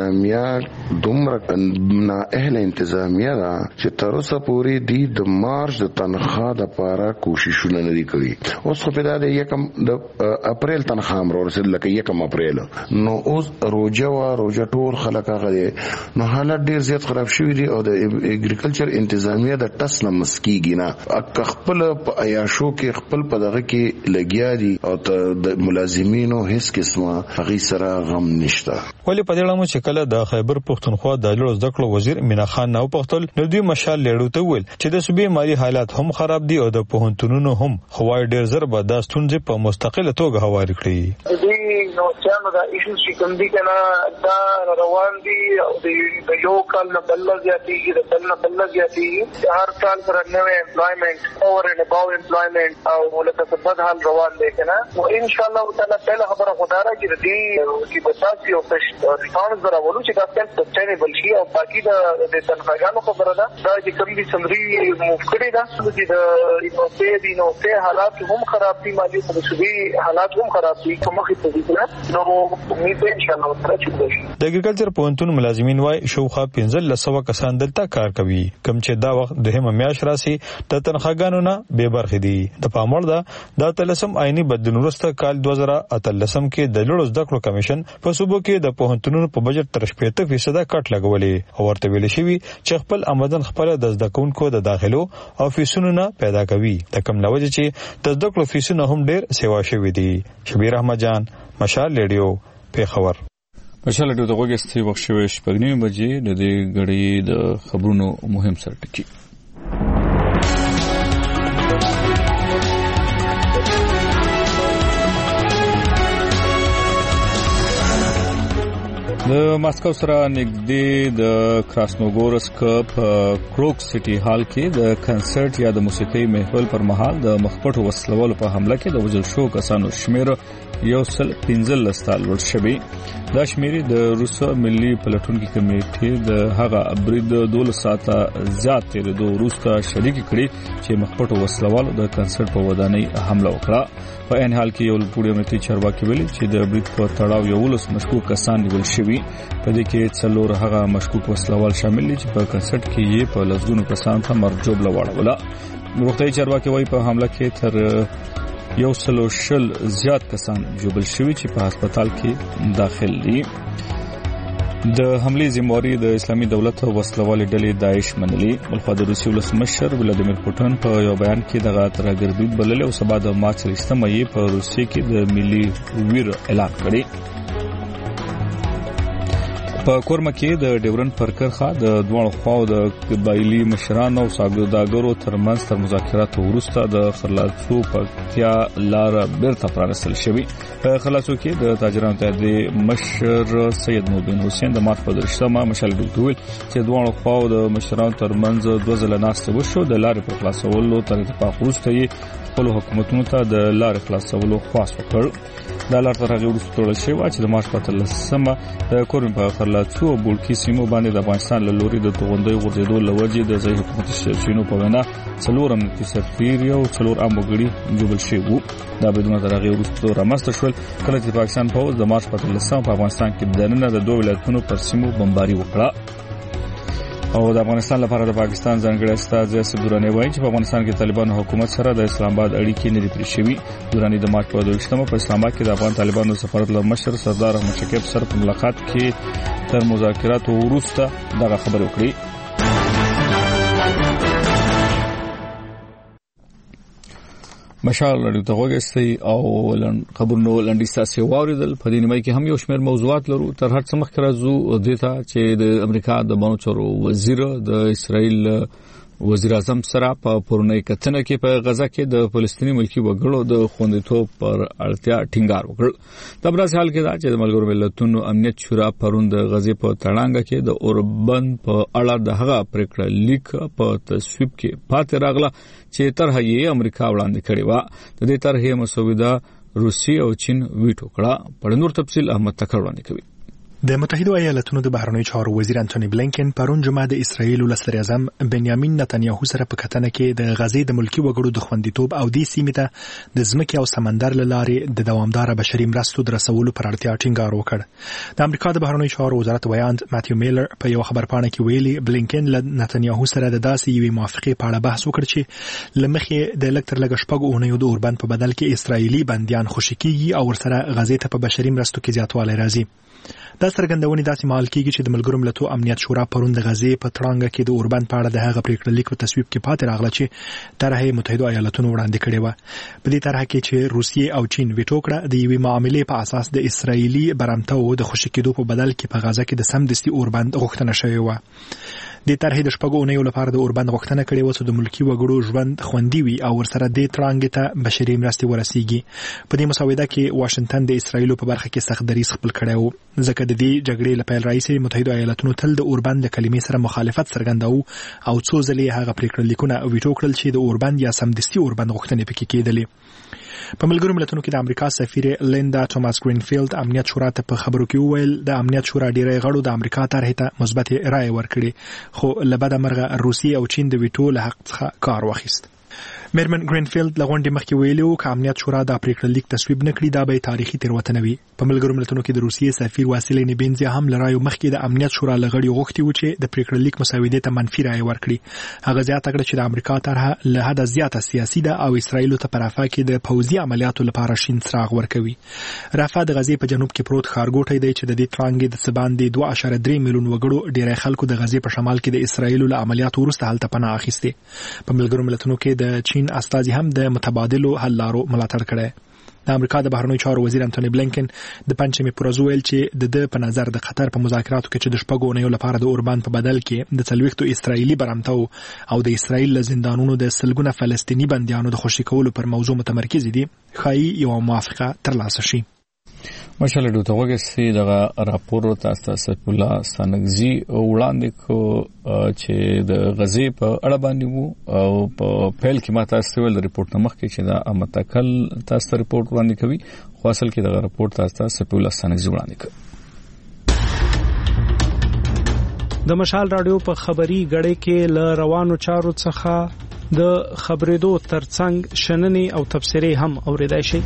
انتظامیه دومره نااهله انتظامیه ده چې تر اوسه پورې دی د مارچ د تنخوا د پاره کوششونه نه دي کړي. اوس خو په دې یکم د اپریل تنخوا هم ورسېدل لکه یکم اپریل نو اوس روجه وا روجه ټول خلک هغه نو حالت ډیر زیات خراب شوی دی او د اګریکلچر انتظامیه د ټس نه مسکیږي نه خپل په عیاشو کې خپل په دغه کې لګیا دي او د ملازمینو هیڅ قسمه هغه سره غم نشته. ولی په دې لمو چې کله د خیبر پښتونخوا د لوړ زده کړو وزیر مینا خان نو پختل نو دوی مشال لیړو ته ویل چې د صوبې مالی حالات هم خراب دي او د پوهنتونونو هم خوای ډیر زر به د ستونزې په مستقله توګه هواري کړي. دوی نو چې دا ایشوز چې کوم دي کنه دا روان دي او د یو کال نه بل زیاتې د بل نه بل زیاتې هر کال سره نوې امپلایمنٹ اور ان اباو امپلایمنٹ او لکه څه بد حال روان دي کنه او ان شاء الله تعالی پهله خبره خدای چې دې چې بساسي او ریټرنز درولو چې دا څنګه سستینبل شي او باقي د تنخواګانو خبره ده دا چې کوم دي سمري موف کړی دا چې د انوسه دي نو ته حالات هم خراب دي مالي خصوصي حالات هم خراب دي کومه څه دي نو امید ان شاء الله تعالی چې د اګریکلچر پوهنتون ملازمین وای شوخه پنځل لسو کسان دلته کار کوي کم چې دا وخت دهمه میاش راسي د تنخواګانو نه به برخې دي. د پاموړ دا د تلسم آئینی بدلون وروسته کال دوه زره اتلسم کې د لوړ زده کړو کمیشن په صوبو کې د پوهنتونونو په بجټ تر شپږ فیصد کټ لګولې او ورته ویل شوی چې خپل آمدن خپل د زده کوونکو د داخلو او فیسونو نه پیدا کوي د کم لوجه چې د زده کړو فیسونه هم ډیر سیوا شوی دي. شبیر احمد جان، مشال ریډیو، پیښور. مشال ریډیو د غوږستي وخت شوي شپږ نیمې بجې د دې غړي د خبرونو مهم سرټکی. د ماسکو سره نږدې د کراسنوګورسک په کروک سټي هال کې د کنسرت یا د موسیقي محفل پر مهال د مخپټو وسلوالو په حمله کې د وژل شو کسانو شمیر یو سل پنځلس ته لوړ شوی. دا شمیر د روس ملي پلټونکو کمیټې د هغه برید دولس ساعته زیات تیرېدو وروسته شریک کړي چې مخپټو وسلوالو د کنسرت په ودانۍ حمله وکړه. په ان حال کې یو لوړ امنیتي چارواکي ویلي چې د برید په تړاو یو لس مشکوک کسان نیول شوي. په دې کې څلور هغه مشکوک وسلوال شامل دي چې په کنسرت کې یې په لسګونو کسان ته مرجوب لوړوله. روغتیايي چارواکي وايي په حمله کې تر یو سلو شل زیات کسان جوړل شوي چې په هسپتال کې داخل دي. د حملې ذمہواری د اسلامي دولت وسلوالې ډلې داعش منلي. بلخو د روسي ولسمشر ولادیمیر پوتین په یو بیان کې دغه ترهګربرید بللی او سبا د مارچ لسمه یې په روسیې کې د ملي ویر اعلان کړی. په کورمه کې د ډیورن پر کرخه د دوه خواو د قبایلی مشرانو او سوداګرو ترمنځ تر مذاکراتو وروسته د خلاصو پکتیا لار بیرته پرانستل شوی. په خلاصو کې د تاجرانو اتحادیې مشر سید مبین حسین د مارچ په درشتمه مشال ډوټول چې دوه خواو د مشرانو ترمنځ دوه ځله ناست وشو د لارې په خلاصولو تر اتفاق وروسته یې خپل حکومتونو ته د لارې خلاصولو خواست وکړ. دا لار تر هغه وروسته تړل شوی چې د مارچ په لسمه د کورم په خلاصو بولکی سیمو باندې د افغانستان له لوري د توغندۍ غورځېدو لوجې د ځای حکومت سرچینو په وینا څلور امنیتي سفیر او څلور عام وګړي جوړل شوي وو. دا بدون تر هغه وروسته رامنځته شول کله چې پاکستان پوز د مارچ په لسمه په افغانستان کې دننه د دوه ولایتونو پر سیمو بمباري وکړه. او د افغانستان لپاره د پاکستان ځانګړی استازی اسد درانی وایي چې په افغانستان کې طالبانو حکومت سره د اسلام آباد اړیکې نه دي پرې شوي. درانی د مارچ په دویشتمه په اسلام آباد کې د افغان طالبانو سفارت له مشر سردار احمد شکیب سره په ملاقات کې تر مذاکراتو وروسته دغه خبرې وکړې. مشال لري ته وګورئ او لن خبرونو لنډی ساسي واوریدل. په دې نیمه کې هم یو شمېر موضوعات لرو. تر هر څه مخکې راځو دیتا چې د امریکا د بانو چارو وزیر د اسرائیل وزیر اعظم سره په پرونی کتنه کې په غزا کې د فلسطینی ملکی وګړو د خوندیتوب پر اړتیا ټینګار وکړ. د برازیل حال کې دا چې د ملګرو ملتونو امنیت شورا پرون د غزې په تړانګه کې د اوربن په اړه د هغه پریکړه لیک په تصویب کې پاتې راغله چې طرحه یې امریکا وړاندې کړې و. د دې طرحې مسوده روسیه او چین ویټو کړه. په نور تفصیل احمد تکړه وړاندې کوي. د متحده ایالاتونو د بهرنیو چارو وزیر انټونی بلینکن پرون جمعه د اسرایل ولسمشر اعظم بنیامین نتنیاهو سره په کتنه کې د غزې د ملکی وګړو د خوندیتوب او د سیمې ته د ځمکې او سمندر له لارې د دوامدار بشري مرستو د رسولو پر اړتیا ټینګار وکړ. د امریکا د بهرنیو چارو وزارت ویاند ماتیو میلر په یو خبرپاڼه کې ویلي بلینکن له نتنیاهو سره د داسې یوې موافقې په اړه بحث وکړ چې لمخې د لکټر لګ شپږ اونیو د اوربند په بدل کې اسرایلی بنديان خوشی کیږي او ورسره غزې ته په بشري مرستو کې زیاتوالی راځي. دا څرګندونې داسې مهال کېږي چې د ملګرو ملتونو امنیت شورا پرون د غزې په تړانګه کې د اوربند په اړه د هغه پریکړه لیک په تصویب کې پاتې راغله چې طرحه متحده ایالاتونو وړاندې کړې و. په دې طرحه کې چې روسیې او چین ویټو کړه د یوې معاملې په اساس د اسرایلی برمته د خوشی کېدو په بدل کې په غزه کې د سمدستي اوربند غوښتنه شوې و. د طرحې د شپږو اونیو لپاره د اوربند غوښتنه کړې و چې د ملکی وګړو ژوند خوندي وي او ورسره د تړانګې ته بشري مرستې ورسیږي. په دې مسوده کې واشنگټن د اسرایل په برخه کې سخت دریځ خپل کړی و ځکه د دې جګړې لپاره رئیس متحده ایالاتونو تل د اوربند د کلمې سره مخالفت څرګنداو او څو ځلې هغه پریکړه لیکونه ویټو کړل چې د اوربند یا سمدستي اوربند غوښتنې پکې کېدلې. په ملګرو ملتونو کې د امریکا سفیر لیندا توماس گرینفیلد امنیت شورا ته په خبرو کې وویل د امنیت شورا ډیری غړو د امریکا طرحې ته مثبت رائے ورکړي خو لبد مرغه روسیه او چین د ویټو له حق څخه کار واخیست. میرمن گرینفیلد لغونډې مخکې ویلو چې امنیت شورا د پریکړه لیک تصویب نکړي دا به تاریخي تیروتنه وي. په ملګرو ملتونو کې د روسیې سفیر واسیلی نیبنزی هم لرایو مخکې د امنیت شورا لغړي غوښتي و چې د پریکړه لیک مسودې ته منفي رائے ورکړي. هغه زیاته کړه چې د امریکا طرحه له حد زیاته سیاسي ده او اسرایل ته په رافاه کې د پوځي عملیاتو لپاره شین څراغ ورکوي. رافاه د غزې په جنوب کې پروت ښارګوټی دی چې د دې تړانګې د سباندې دوه اعشاریه درې میلیون وګړو ډیری خلکو د غزې په شمال کې د اسرایل له عملیاتو وروسته هلته پناه اخیستې. په ملګرو ملتونو کې د چین استازي هم د متبادلو حل لارو ملاتړ کړي. د امریکا د بهرنیو چارو وزیر انټونی بلینکن د پنځمې پر ورځ ویل چې د د په نظر د قطر په مذاکراتو کې چې د شپږو اونیو لپاره د اوربند په بدل کې د څلوېښتو اسرایلی برمته او د اسرایل له زندانونو د سلګونه فلسطینی بندیانو د خوشي کولو پر موضوع متمرکز دي ښایي یو موافقه ترلاسه شي. مشاله دوته وګسي دغه راپور تاسو ته سیف الله سنگزي وړاندې کو چې د غزي په اړه باندې وو او په پیل کې ماته سیول ریپورت نمخ کې چې دا امتکل تاسو ریپورت وړاندې کوي خو اصل کې دغه ریپورت تاسو ته سیف الله سنگزي وړاندې کوي. د مشال رادیو په خبري غړې کې ل روانو چارو څخه د خبرېدو ترڅنګ شننې او تفسیرې هم اوریدای شي.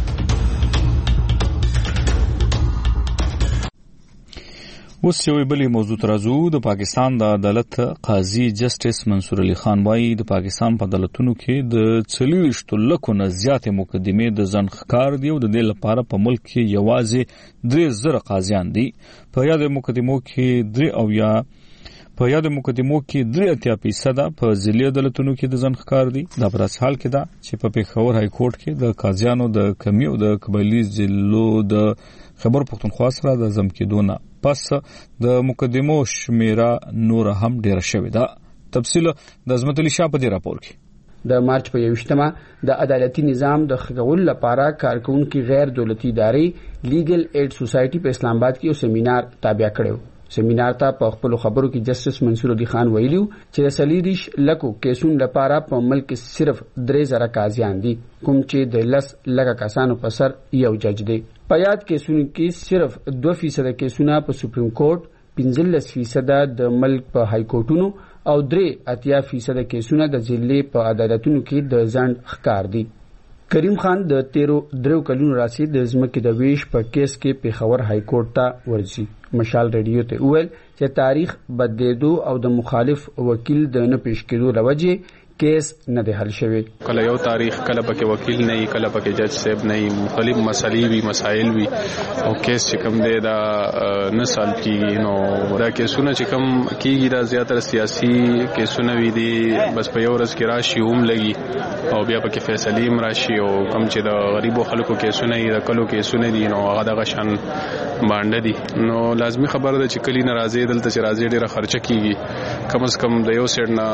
اوس یو بلې موضوع ترازو د پاکستان د عدالت قاضي جسټس منصور علي خان وايي د پاکستان په عدالتونو کې د څلويشت لکو نه زیاتې مقدمې د ځنډ دي او د دې لپاره په ملک کې یوازې درې زره قاضیان دي. په یاد مقدمو کې درې او یا په یاد مقدمو کې درې اتیا فیصد په ضلعي عدالتونو کې د ځنډ دي. دا پر حال کې دا چې په پېښور های کورټ کې د قاضیانو د کمی او د قبایلی ضلعو د خبر پښتونخوا سره د زم کېدونه پس د مقدمو شمیره نور هم ډیر شوې ده. تفصیل د عظمت علي شاه په دې راپور کې. د مارچ په یوشتمه د عدالتي نظام د خغول لپاره کارکونکو غیر دولتي ادارې لیګل ایډ سوسایټي په اسلام آباد کې یو سیمینار تابع کړو. سیمینار ته په خپل خبرو کې جسټس منصور علي خان ویلو چې د سلیریش لکو کیسون لپاره په ملک صرف درې زره قاضیان دي کوم چې د لس لکه کسانو په سر یو جج دی. په یاد کیسونو کې صرف دو فیصد کیسونه په سپریم کورټ، پنځلس فیصد د ملک په های کورټونو او درې اتیا فیصد کیسونه د ضلع په عدالتونو کې د ځنډ ښکار دي. کریم خان د تیرو درو کلونو راځي د ځمکې د ویش په کیس کې پېښور های کورټ ته ورځي. مشال رادیو ته ویل چې تاریخ بدلیدو او د مخالف وکیل د نه پیش کېدو لوجه کیس نه دی حل شوی. کله یو تاریخ کله پکې وکیل نه وي کله پکې جج صاحب نه وي مختلف مسالې وي مسائل وي او کیس چې کوم دی دا نه سال کیږي نو دا کیسونه چې کوم کیږي دا زیاتره سیاسي کیسونه وي دي بس په یو ورځ کې راشي هم لګي او بیا پکې فیصله هم راشي او کوم چې د غریبو خلکو کیسونه دي د کلو کیسونه دي نو هغه د غشن باندې دي نو لازمی خبره ده چې کلی ناراضي دلته چې راځي ډیره خرچه کیږي کم از کم د یو سیټ نه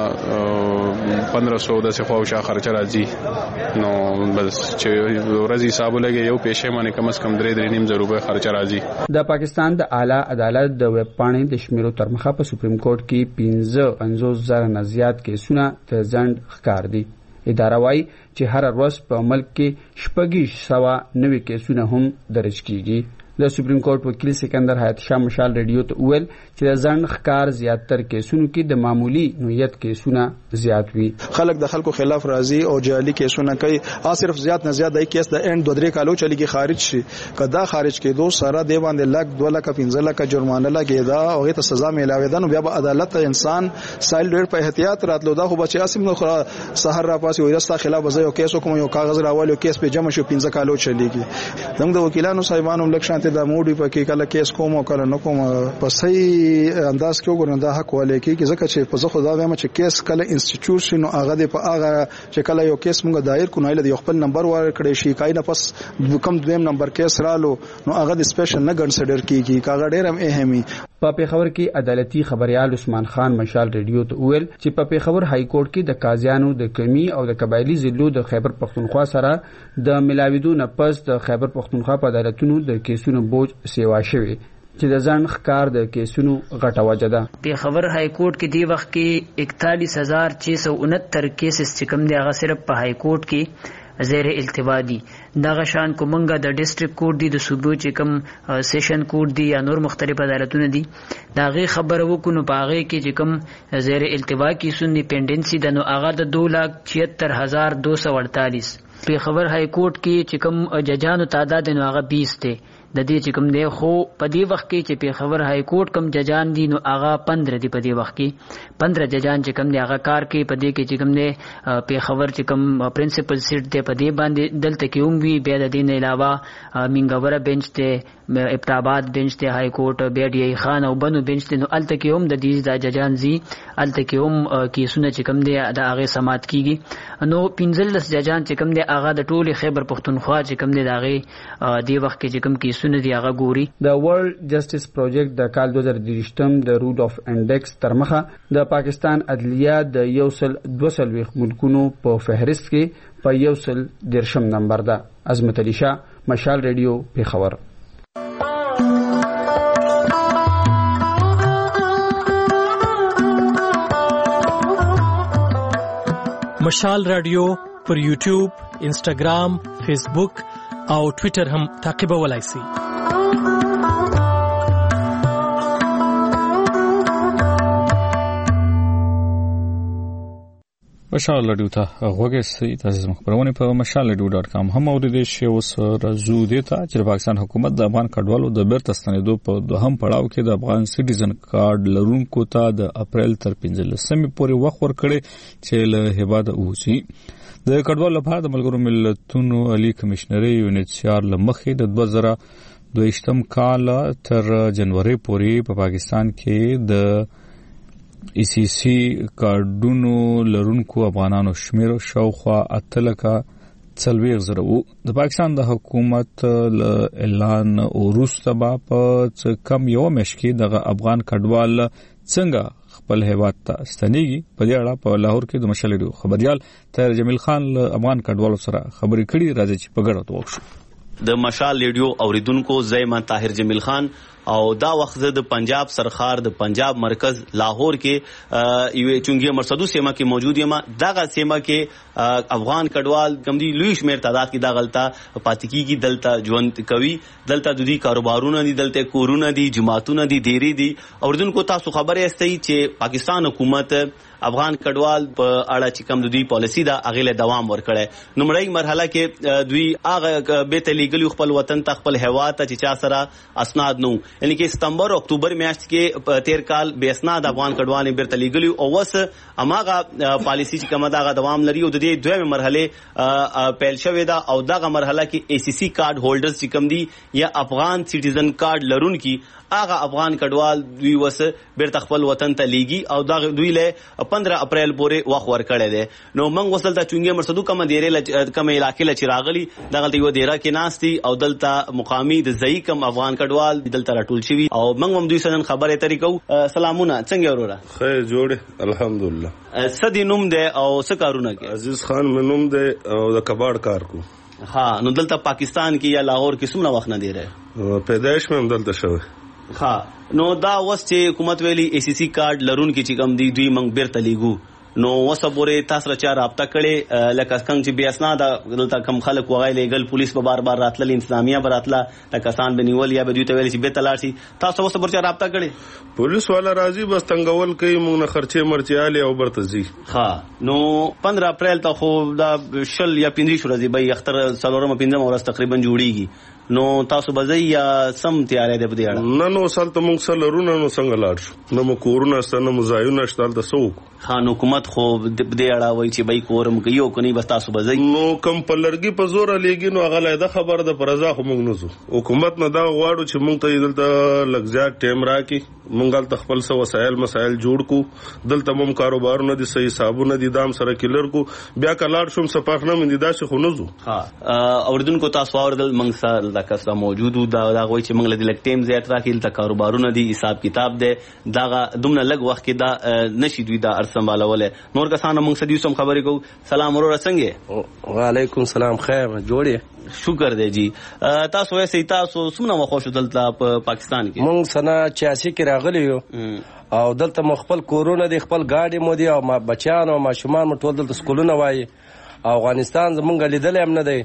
پندرہ سو د څخه شا خرچه راځي نو بس چې ورځي حساب لګي یو پېښه باندې کم از کم درې درې نیم زره روپے خرچه راځي. د پاکستان د اعلی عدالت د ویب پاڼې د شمیرو تر مخه په سپریم کورټ کې پنځه پنځوس زره نه زیات کیسونه د ځنډ ښکار دي. اداره وايي چې هر ورځ په ملک کې شپږ سوه نوي کیسونه هم درج کیږي. د سپریم کورټ وکیل سکندر حیات شاه مشال رادیو ته ویل چې د ځنډ ښکار زیاتره کیسونو کې د معمولی نوعیت کیسونه زیات وي. خلک د خلکو خلاف راځي او جعلي کیسونه کوي ا صرف زیات نه زیات د کیس د اند دوه درې کالو چلیږي خارج شي کدا خارج کېدو سره دی باندې لک دوه لک پنځه لک جرمانه لګیدا او غي ته سزا ملاوي ده نو بیا به عدالت ته انسان سایل ډیر په احتیاط راتلو دا خو بچي اسیم نو سحر را پاسي وایستا خلاف وځي او کیسو کوم یو کاغذ راوالو کیس په جمع شو پنځه کالو چلیږي. زموږ د وکیلانو صاحبانو لکشانته د موډي په کې کله کیس کوم او کله نو کوم په صحیح انداز کې وګورم دا حق ولې کې ځکه چې په زخه دا وایم چې کیس کله انسټیټیوشن او هغه د په هغه چې کله یو کیس موږ دایر کو نه له خپل نمبر ورکړې شي کاینه پس کم دویم نمبر کیس رالو نو هغه د سپیشل نه کنسیډر کیږي کاغه ډیر هم اهمي. په پېښور کې عدالتي خبريال عثمان خان مشال رادیو ته ویل چې په پېښور های کورټ کې د قاضیانو د کمی او د قبایلی ضلعو د خیبر پښتونخوا سره د ملاویدو نه پس د خیبر پښتونخوا په عدالتونو د کیسونو بوج سیوا شوی چې د ځان ښکار د کیسونو غټه وجه ده. پېښور های کورټ کې دی وخت کې اکتالیس هزار چھ سو انہتر کیسز چې کوم دی هغه صرف په های کورټ کې زیر التوا دي. دغه شان کومنګا د ډیسټریکټ کورټ دی د صوبو چې کوم سیشن کورټ دی یا نور مختلف عدالتونه دي داغه خبره وکونو باغې کې چې کوم زیر التوا کې سنی پینډنسي د نو هغه د دو لاکھ چھہتر ہزار دو سو اڑتالیس. په خبر های کورټ کې چې کوم ججانو تعداد نو هغه بیس دی د دې چې کوم دی خو په دې وخت کې چې په خبر های کورټ کم ججان دي نو هغه پندرہ دی په دې وخت کې پندرہ ججان چې کوم دی هغه کار کې په دې کې چې کوم دی په خبر چې کوم پرنسپل سیټ دی په دې باندې دلته کې هم وی بیا د دې نه علاوه منګوره بنچ ته ابتاباد بنچ ته های کورټ بیا ډی خان او بنو بنچ ته نو الته کې هم د دې د ججان زی الته کې هم کیسونه چې کوم دی د هغه سماعت کیږي نو پنځلس ججان چې کوم دی هغه د ټولي خیبر پښتونخوا چې کوم دی د هغه دی وخت کې چې کوم کیسونه دی هغه ګوري. د ورلد جسټس پروجیکټ د کال دوه زره دریشتم د رود اف انډیکس تر مخه د پاکستان عدلیه د یو سل دوه سلويخ ملکونو په فهرست کې په یو سل درشم نمبر ده. عظمت علي شاه مشال رادیو پېښور. مشال رادیو پر یوټیوب، انسټاګرام، فیسبوک او ټویټر هم تعقیبولای شئ. مشال رادیو ته غوږی سئ. تاسو زموږ خبرونه په مشال رادیو ډاټ کام هم اوریدئ شئ. اوس راځو دې ته چې پاکستان حکومت د افغان کډوالو د بیرته ستنېدو په دوهم پړاو کې د افغان سټیزن کارت لرونکو ته د اپریل تر پنځلسمې پورې وخت ورکړی چې له هیواده ووځي. د کډوالو لپاره د ملګرو ملتونو عالی کمشنري یونیسیار له مخې د دوه زره دویشتم کال تر جنوري پورې په پاکستان کې د ای سی سی کارډونو لرونکو افغانانو شمیر شاوخوا اته لکه څلوېښت زره وو. د پاکستان د حکومت له اعلان وروسته به په څه کم یوه میاشت کې دغه افغان کډوال څنګه خپل هیواد ته ستنېږي، په دې اړه په لاهور کې د مشال رادیو خبریال طاهر جمیل خان له افغان کډوالو سره خبرې کړي. راځي چې په ګډه وکړو. د مشال رادیو اوریدونکو زما طاهر جمیل خان او دا وخت د پنجاب سرخار د پنجاب مرکز لاهور کې یو چونګي مرصدو سیمه کې موجود یم. دغه سیمه کې افغان کډوال کم دي لوی شمیر تعداد کې دا غلطه پاتې کیږي، دلته ژوند کوي، دلته د دې کاروبارونه دي، دلته کورونه دي، جماعتونه دي، ډیری دي. اوریدونکو تاسو خبره استئ چې پاکستان حکومت افغان کډوال په اړه چې کوم د دوی پالیسی دا اغه له دوام ورکړي. نمړی مرحله کې دوی هغه به تلیګلی خپل وطن ته خپل هوا ته چې چا سره اسناد نو، یعنی کې ستمبر اکتوبر میاشت کې تیر کال به اسناد افغان کډوال به تلیګلی او وس اماغه پالیسی چې کومه دا دوام لري او د دې دویمه مرحله پیل شوې ده. او دغه مرحله کې ای سی سی کارت هولډرز چې کوم دي یا افغان سټیزن کارت لرونکي هغه افغان کډوال دوی وس بیرته خپل وطن ته لیږي او دا دوی له پندرہ اپریل پورې وخت ورکړی دی. نو موږ وسلته چونګې مرصدو کوم دیرې کوم علاقې له چراغلی دغه یو دیره کې ناشتي او دلته مقامی د ځای کوم افغان کډوال دلته راټول شوي او موږ هم دوی سره خبرې ترې کوو. سلامونه، څنګه وروره؟ خیر جوړ الحمدلله. سدي نوم دی او څه کارونه کوي؟ عزیز خان مې نوم دی او د کباړ کار کو. ها نو دلته پاکستان کې یا لاهور کې څومره وخت نه دی رہے؟ پیدائش مې هم دلته شوی. ها نو دا وس چې حکومت ویلي ای سی سی کارت لرون کې چې کم دی دوی منګ بیرته لیګو، نو وسه پورې تاسو چا رابطه کړي لکه څنګه چې بیا اسناد دلته کم خلک وغای لګل پولیس په بار بار راتل، انتظامیه براتله لکه سان بنیول یا به دوی ته ویل چې به تلار شي، تاسو وسه پورې رابطه کړي؟ پولیس والا راځي بس تنګول کوي، موږ نه خرچه مرچياله او برتزي. ها نو پندرہ اپریل ته خو دا شل یا پنځه ورځې به اختر څلورم پنځم ورځ تقریبا جوړیږي. نو تاسو بځای یا سم تیارې ده بده اړه؟ نه نو سال ته موږ سره رونه نو څنګه لاړ شو، نو مو کورونه ستنه مزایونه شتل د سوق. ها نو حکومت خو د دې اړه وایي چې بای کورم کوي او کني بس تاسو بځای نو کم په لرګي په زور لګي نو هغه له خبر د پرزا خو موږ نزو. حکومت نه دا غواړو چې موږ ته دلته لګزیات ټیم راکې، موږ ته خپل څه وسایل مسایل جوړ کو، دلته موږ کاروبارونه دي صحیح حسابونه دي دام سره کلر کو، بیا کلاړ شوم صفاخنه من دي داسې خو نزو. ها اوردونکو تاسو اوردل موږ سره د کسره موجودو دا دا غوي چې موږ له لک ټیم زیات راکې ته کاروبارونه دي حساب کتاب دی دا دومره لګ وخت کې دا نشي دوی دا ارسمواله نور کسانو موږ سدي سم خبرې کو. سلام ورور څنګه؟ وعلیکم السلام خیر جوړی شکر دی جی. تاسو وایي تاسو سمنه مخوشو دلته په پاکستان کې؟ موږ سنه چھیاسی کې راغلی یو او دلته مخبل کورونه دي، خپل گاډي مو دي او ما بچیان او ماشومان مو ټول دلته سکولونه وایي. افغانستان زمونږ لیدل هم نه دی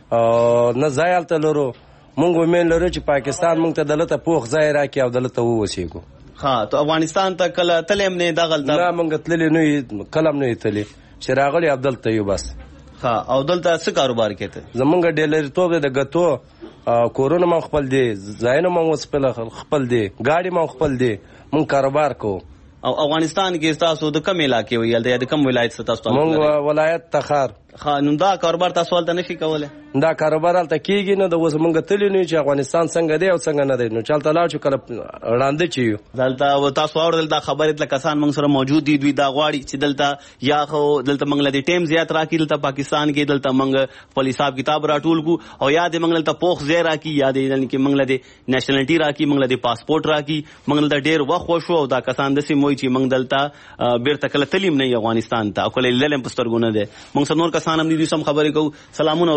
او نه ځای هلته لرو. مونږ امید لرو چې پاکستان مونږ ته دلته پوخ ځای راکړي او دلته ووسیږو. ها ته افغانستان ته کله تلم نه دا غلطه؟ نه مونږ تللی نه کلم نه تللی چې راغلی عبدل ته یو بس. ها او دلته څه کاروبار کوي؟ زمونږ ډیلر توب د غتو کورونه مو خپل دي، ځایونه مو خپل دي، گاډي مو خپل دي، مونږ کاروبار کوو. او افغانستان کې تاسو د کوم علاقې ویل د کوم ولایت څخه تاسو؟ مونږ ولایت تخار. ها نو دا کاروبار تاسو ولته نشي کولای؟ دا کاروبار هلته کیږي نه د اوس مونږ تللی نه چې افغانستان څنګه دی او څنګه نه دی، نو چلته لاړ شو کله وړاندې چې یو دلته تاسو اورل دا خبرې تل کسان موږ سره موجود دي، دوی دا غواړي چې دلته یا خو دلته موږ له ټیم زیات راکې دلته پاکستان کې دلته موږ خپل حساب کتاب راټول کو او یا دې موږ له پوخ ځای راکې یا دې یعنی کې موږ له نېشنلټي راکې موږ له پاسپورت راکې موږ له ډېر وخت وشو او دا کسان د سیموي چې موږ دلته بیرته کله تلیم نه افغانستان ته او کله للم پسترګونه ده. موږ څنور کسان هم دي سم خبرې کو. سلامونه ورور څنګه؟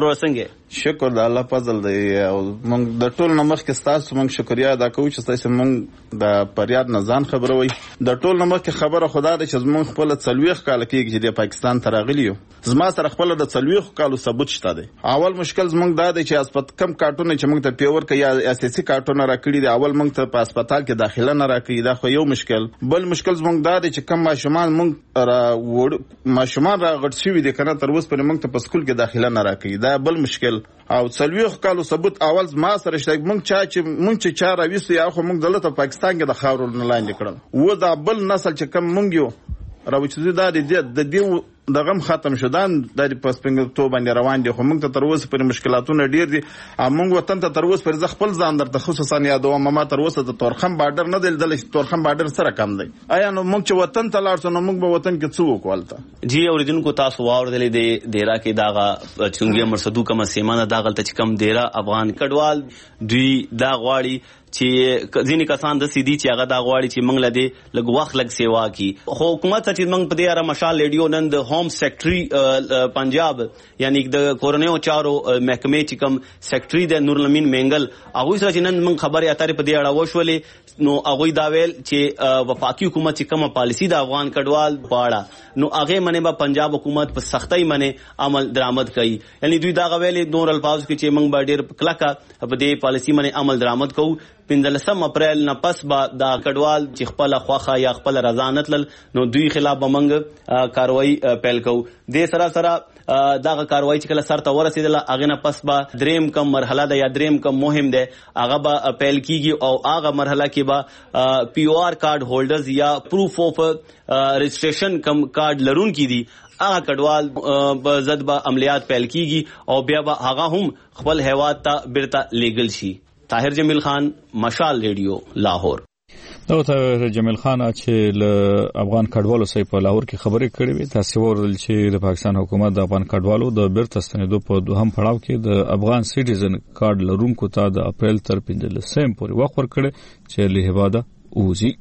شکر د الله فضل دی او موږ د ټول نمخ کې ستاسو موږ شکریا ادا کوو چې تاسو موږ د پریاد نه ځان خبروي. د ټول نمخ کې خبره خدا ده چې موږ خپل څلويخ کال کې چې د پاکستان ته راغلی یو. زما سره خپل د څلويخ کالو ثبوت شته دی. اول مشکل زموږ دا دی چې اسپت کم کارټونه چې موږ ته پیور کوي یا اساسي کارټونه راکړي دي اول موږ ته په هسپتال کې داخله نه راکړي. دا خو یو مشکل. بل مشکل زموږ دا دی چې کم ماشومان موږ را وړ ماشومان را غټ شوي دي کنه تر اوسه پر موږ ته په سکول کې داخله نه راکړي. دا بل مشکل. او څلويخ کالو ثبوت اول ما سره شته موږ چا چې موږ چې چا راويسو یا خو موږ دلته پاکستان کې د خاورو نه لاندې کړل و دا بل نسل چې کم موږ یو راوچې دا د دې دغه ختم شودان د پسپنګ تو باندې روان دي خو موږ ته تر اوسه پر مشکلاتونه ډیر دي. موږ وطن ته تر اوسه پر ځ خپل ځان درته خصوصا یادوم ما تر اوسه د تورخم بارډر نه دل د تورخم بارډر سره کم دی. آیا نو موږ چې وطن ته لاړ نو موږ به وطن کې څه وکولته جی اوریدونکو تاسو واوردلې د ډیرا کې داغه چونګي مرصدو کم سیمانه داغل ته کم ډیرا افغان کډوال دوی دا غواړي چې ځینې کسان د سیدی چې هغه دا غواړي چې موږ لدی لږ وخت لږ سیوا کی. خو حکومت چې موږ په دې اړه مشال ریډیو نن د ہوم سیکرټري پنجاب یعنی د کورونیو چارو محکمې چې کوم سیکرټري د نورالامین منګل هغه سره چې نن موږ خبرې اترې په دې اړه وشولې نو هغه دا ویل چې وفاقي حکومت چې کومه پالیسی د افغان کډوال پاړه نو هغه منه به پنجاب حکومت په سختۍ منه عمل درآمد کوي. یعنی دوی دا غویلې نور الفاظ کې چې موږ به ډېر کلکه په دې پالیسی منه عمل درآمد کوو. پنځلسم اپریل نه پس به دا کډوال چې خپل خواخه یا خپل رضا نتل نو دوی خلاف به موږ کاروایی پیل کوو. د سره سره دغه کاروایی چې کله سر ته ورسېدله هغه نه پس به دریم کم مرحله ده یا دریم کم مهم ده هغه به پیل کیږي او هغه مرحله کې به پی او آر کارت هولډرز یا پروف اف رجسٹریشن کم کارت لرون کی دي هغه کډوال په ضد به عملیات پیل کیږي او بیا به هغه هم خپل هیواد ته بیرته لیګل شي. طاهر جمیل خان مشال ریډیو لاهور. دا طاهر جمیل خان چې له افغان کډوالو سره په لاهور کې خبرې کړې وي. تاسو ورل چې د پاکستان حکومت د افغان کډوالو د بیرته ستنېدو په دوهم پړاو کې د افغان سټیزن کارت لرونکو ته د اپریل تر پنځلسم پورې وخت ورکړي چې له هواده وځي.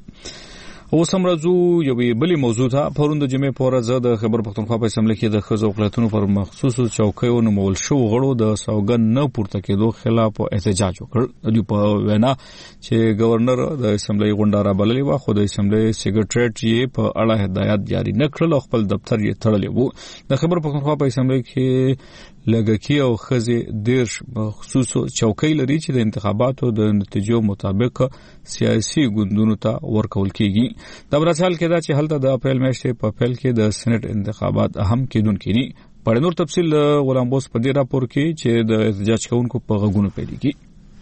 اوس هم راځو یوې بلې موضوع ته. پرون د جمعې په ورځ د خیبر پختونخوا په اسمبلی کې د ښځو حقوقو پر مخصوصو چوکیو نومول شوو غړو د سوګند نه پورته کېدو خلاف احتجاج وکړ. دوی په وینا چې گورنر د اسمبلی غونډه رابللې وه خو د اسمبلی سیکریټریټ یې په اړه هدایت جاری نه کړل او خپل دفتر یې تړلی و. د خیبر پختونخوا په اسمبلی کې لګکی او خزې دیرش مخصوصو چوکۍ لري چې د انتخاباتو د نتیجو مطابق سیاسي ګوندونو ته ورکول کیږي. د برسال کې دا چې هلته د اپریل میاشتې په پیل کې د سېنات انتخابات اهم کېدونکي دي. په نور تفصیل غلام بوس په دې راپور کې چې د احتجاج کوونکو په غوږونو پیلېږي.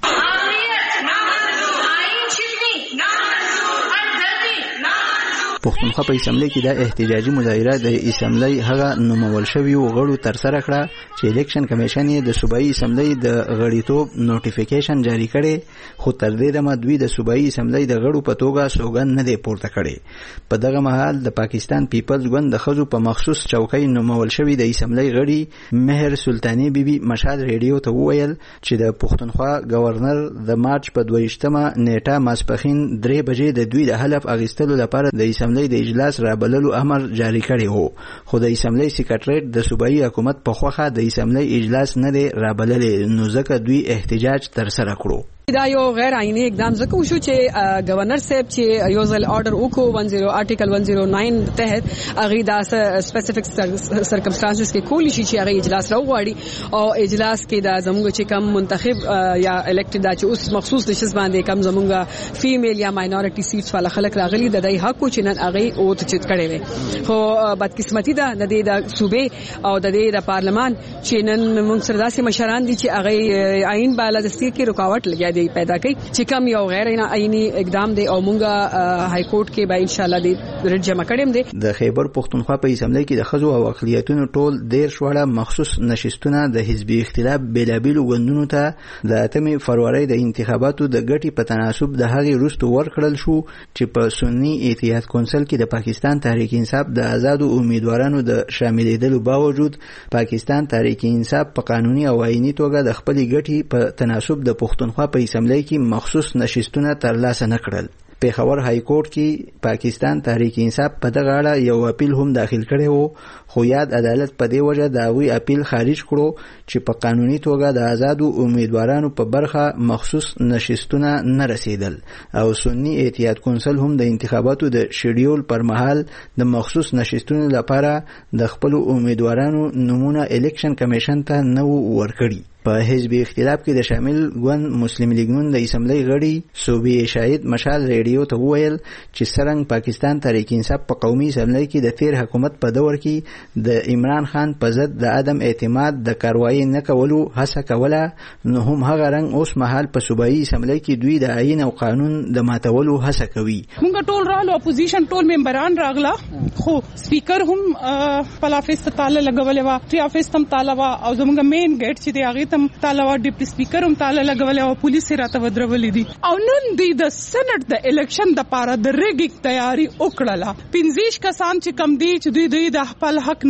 پښتونخوا په اسمبلی کې د احتجاجي مظاهره د اسمبلی هغه نومول شوی غړو تر سره کړه چې الیکشن کمیشن یې د صوبایي اسمبلی د غړیتوب نوټیفیکیشن جاری کړي خو تر دې دمه دوی د صوبایي اسمبلی د غړو په توګه سوګند نه دی پورته کړي. په دغه مهال د پاکستان پیپلز ګوند د ښځو په مخصوص چوکۍ نومول شوی د اسمبلی غړي مهر سلطانی بیبي مشال ریډیو ته وویل چې د پښتونخوا گورنر د مارچ په دویشتمه نیټه ماسپښین درې بجې د دوی د حلف اخیستلو لپاره د اسمبلی د اجلاس رابللو امر جاری کړی وو خو د اسمبلی سیکریټریټ د صوبایي حکومت په خوخه د اسمبلی اجلاس نه دی رابللی نو ځکه دوی احتجاج تر سره کړو. دا یو غیر آئینی اقدام ځکه وشو چې گورنر صاحب چې یو ځل آرډر وکړو ونزیرو آرټیکل ون زیرو ناین تحت هغه دا سپیسیفیک سرکمسټانسز کې کولی شي چې هغه اجلاس راوغواړي او اجلاس کې دا زموږ چې کم منتخب یا الیکټډ دا چې اوس مخصوص د شس باندې کم زموږ فیمیل یا ماینورټي سیټس والا خلک راغلي د دای حق چې نن هغه او ته چت کړي وي خو بدقسمتي ده د دې د صوبې او د دې د پارلمان چې نن موږ سره داسې مشران دي چې هغه آئین بالادستی کې رکاوټ لګیا پیدا کوي چې کوم یو غیر آئینی اقدام دی او مونږه های کورټ کې به ان شاء الله د رد جمع کړم دی. د خیبر پختونخوا په اسمبلی کې د ښځو او اقلیتونو ټول ډیر شوړه مخصوص نشستونه د حزبي اختلاف بیلابیلو ګوندونو ته د اتمې فروری د انتخاباتو د ګټي په تناسب د هغې وروسته ورکړل شو چې په سنی اتحاد کونسل کې د پاکستان تحریک انصاف د آزادو امیدوارانو د شاملېدلو باوجود پاکستان تحریک انصاف په قانوني او آئینی توګه د خپلې ګټي په تناسب د پختونخوا په اسمبلی کې مخصوص نشستونه ترلاسه نه کړل. پیښور های کورټ کې پاکستان تحریک انصاف په دغه اړه یو اپیل هم داخل کړی وو، خو یاد عدالت په دې وجه د هغوی اپیل خارج کړو چې په قانوني توګه د آزادو امیدوارانو په برخه مخصوص نشستونه نه رسیدل، او سنی احتیاط کونسل هم د انتخاباتو د شیډیول پر مهال د مخصوص نشستونو لپاره د خپل امیدوارانو نمونه الیکشن کمیشن ته نه ورکړي. په حزب اختلاف کې د شامل ګوند مسلم لیگ نون د اسمبلی غړي صوبې شاهد مشال ریډیو ته وویل چې څرنګه پاکستان تحریک انصاف په قومي اسمبلی کې د تیر حکومت په دور کې د عمران خان په ضد د عدم اعتماد د کاروایی نه کولو هڅه کوله، نو هم هغه رنګ اوس مهال په صوبایي اسمبلی کې دوی د آئین او قانون د ماتولو هڅه کوي. موږ ټول رالو اپوزیشن ټول ممبران راغله، خو سپیکر هم په افیس ته تاله لګولې و، ټری افیس هم تاله و، او زموږ مین ګیټ چې دی هغه تم تاله و، ډیپټي سپیکر هم تاله لګولې و، پولیس راته ودرولې دي. او نن دی د سېنات د الیکشن د پاره د ریګینګ تیاری وکړه. پنځه کسان چې کم دي چې دوی دوی د خپل حق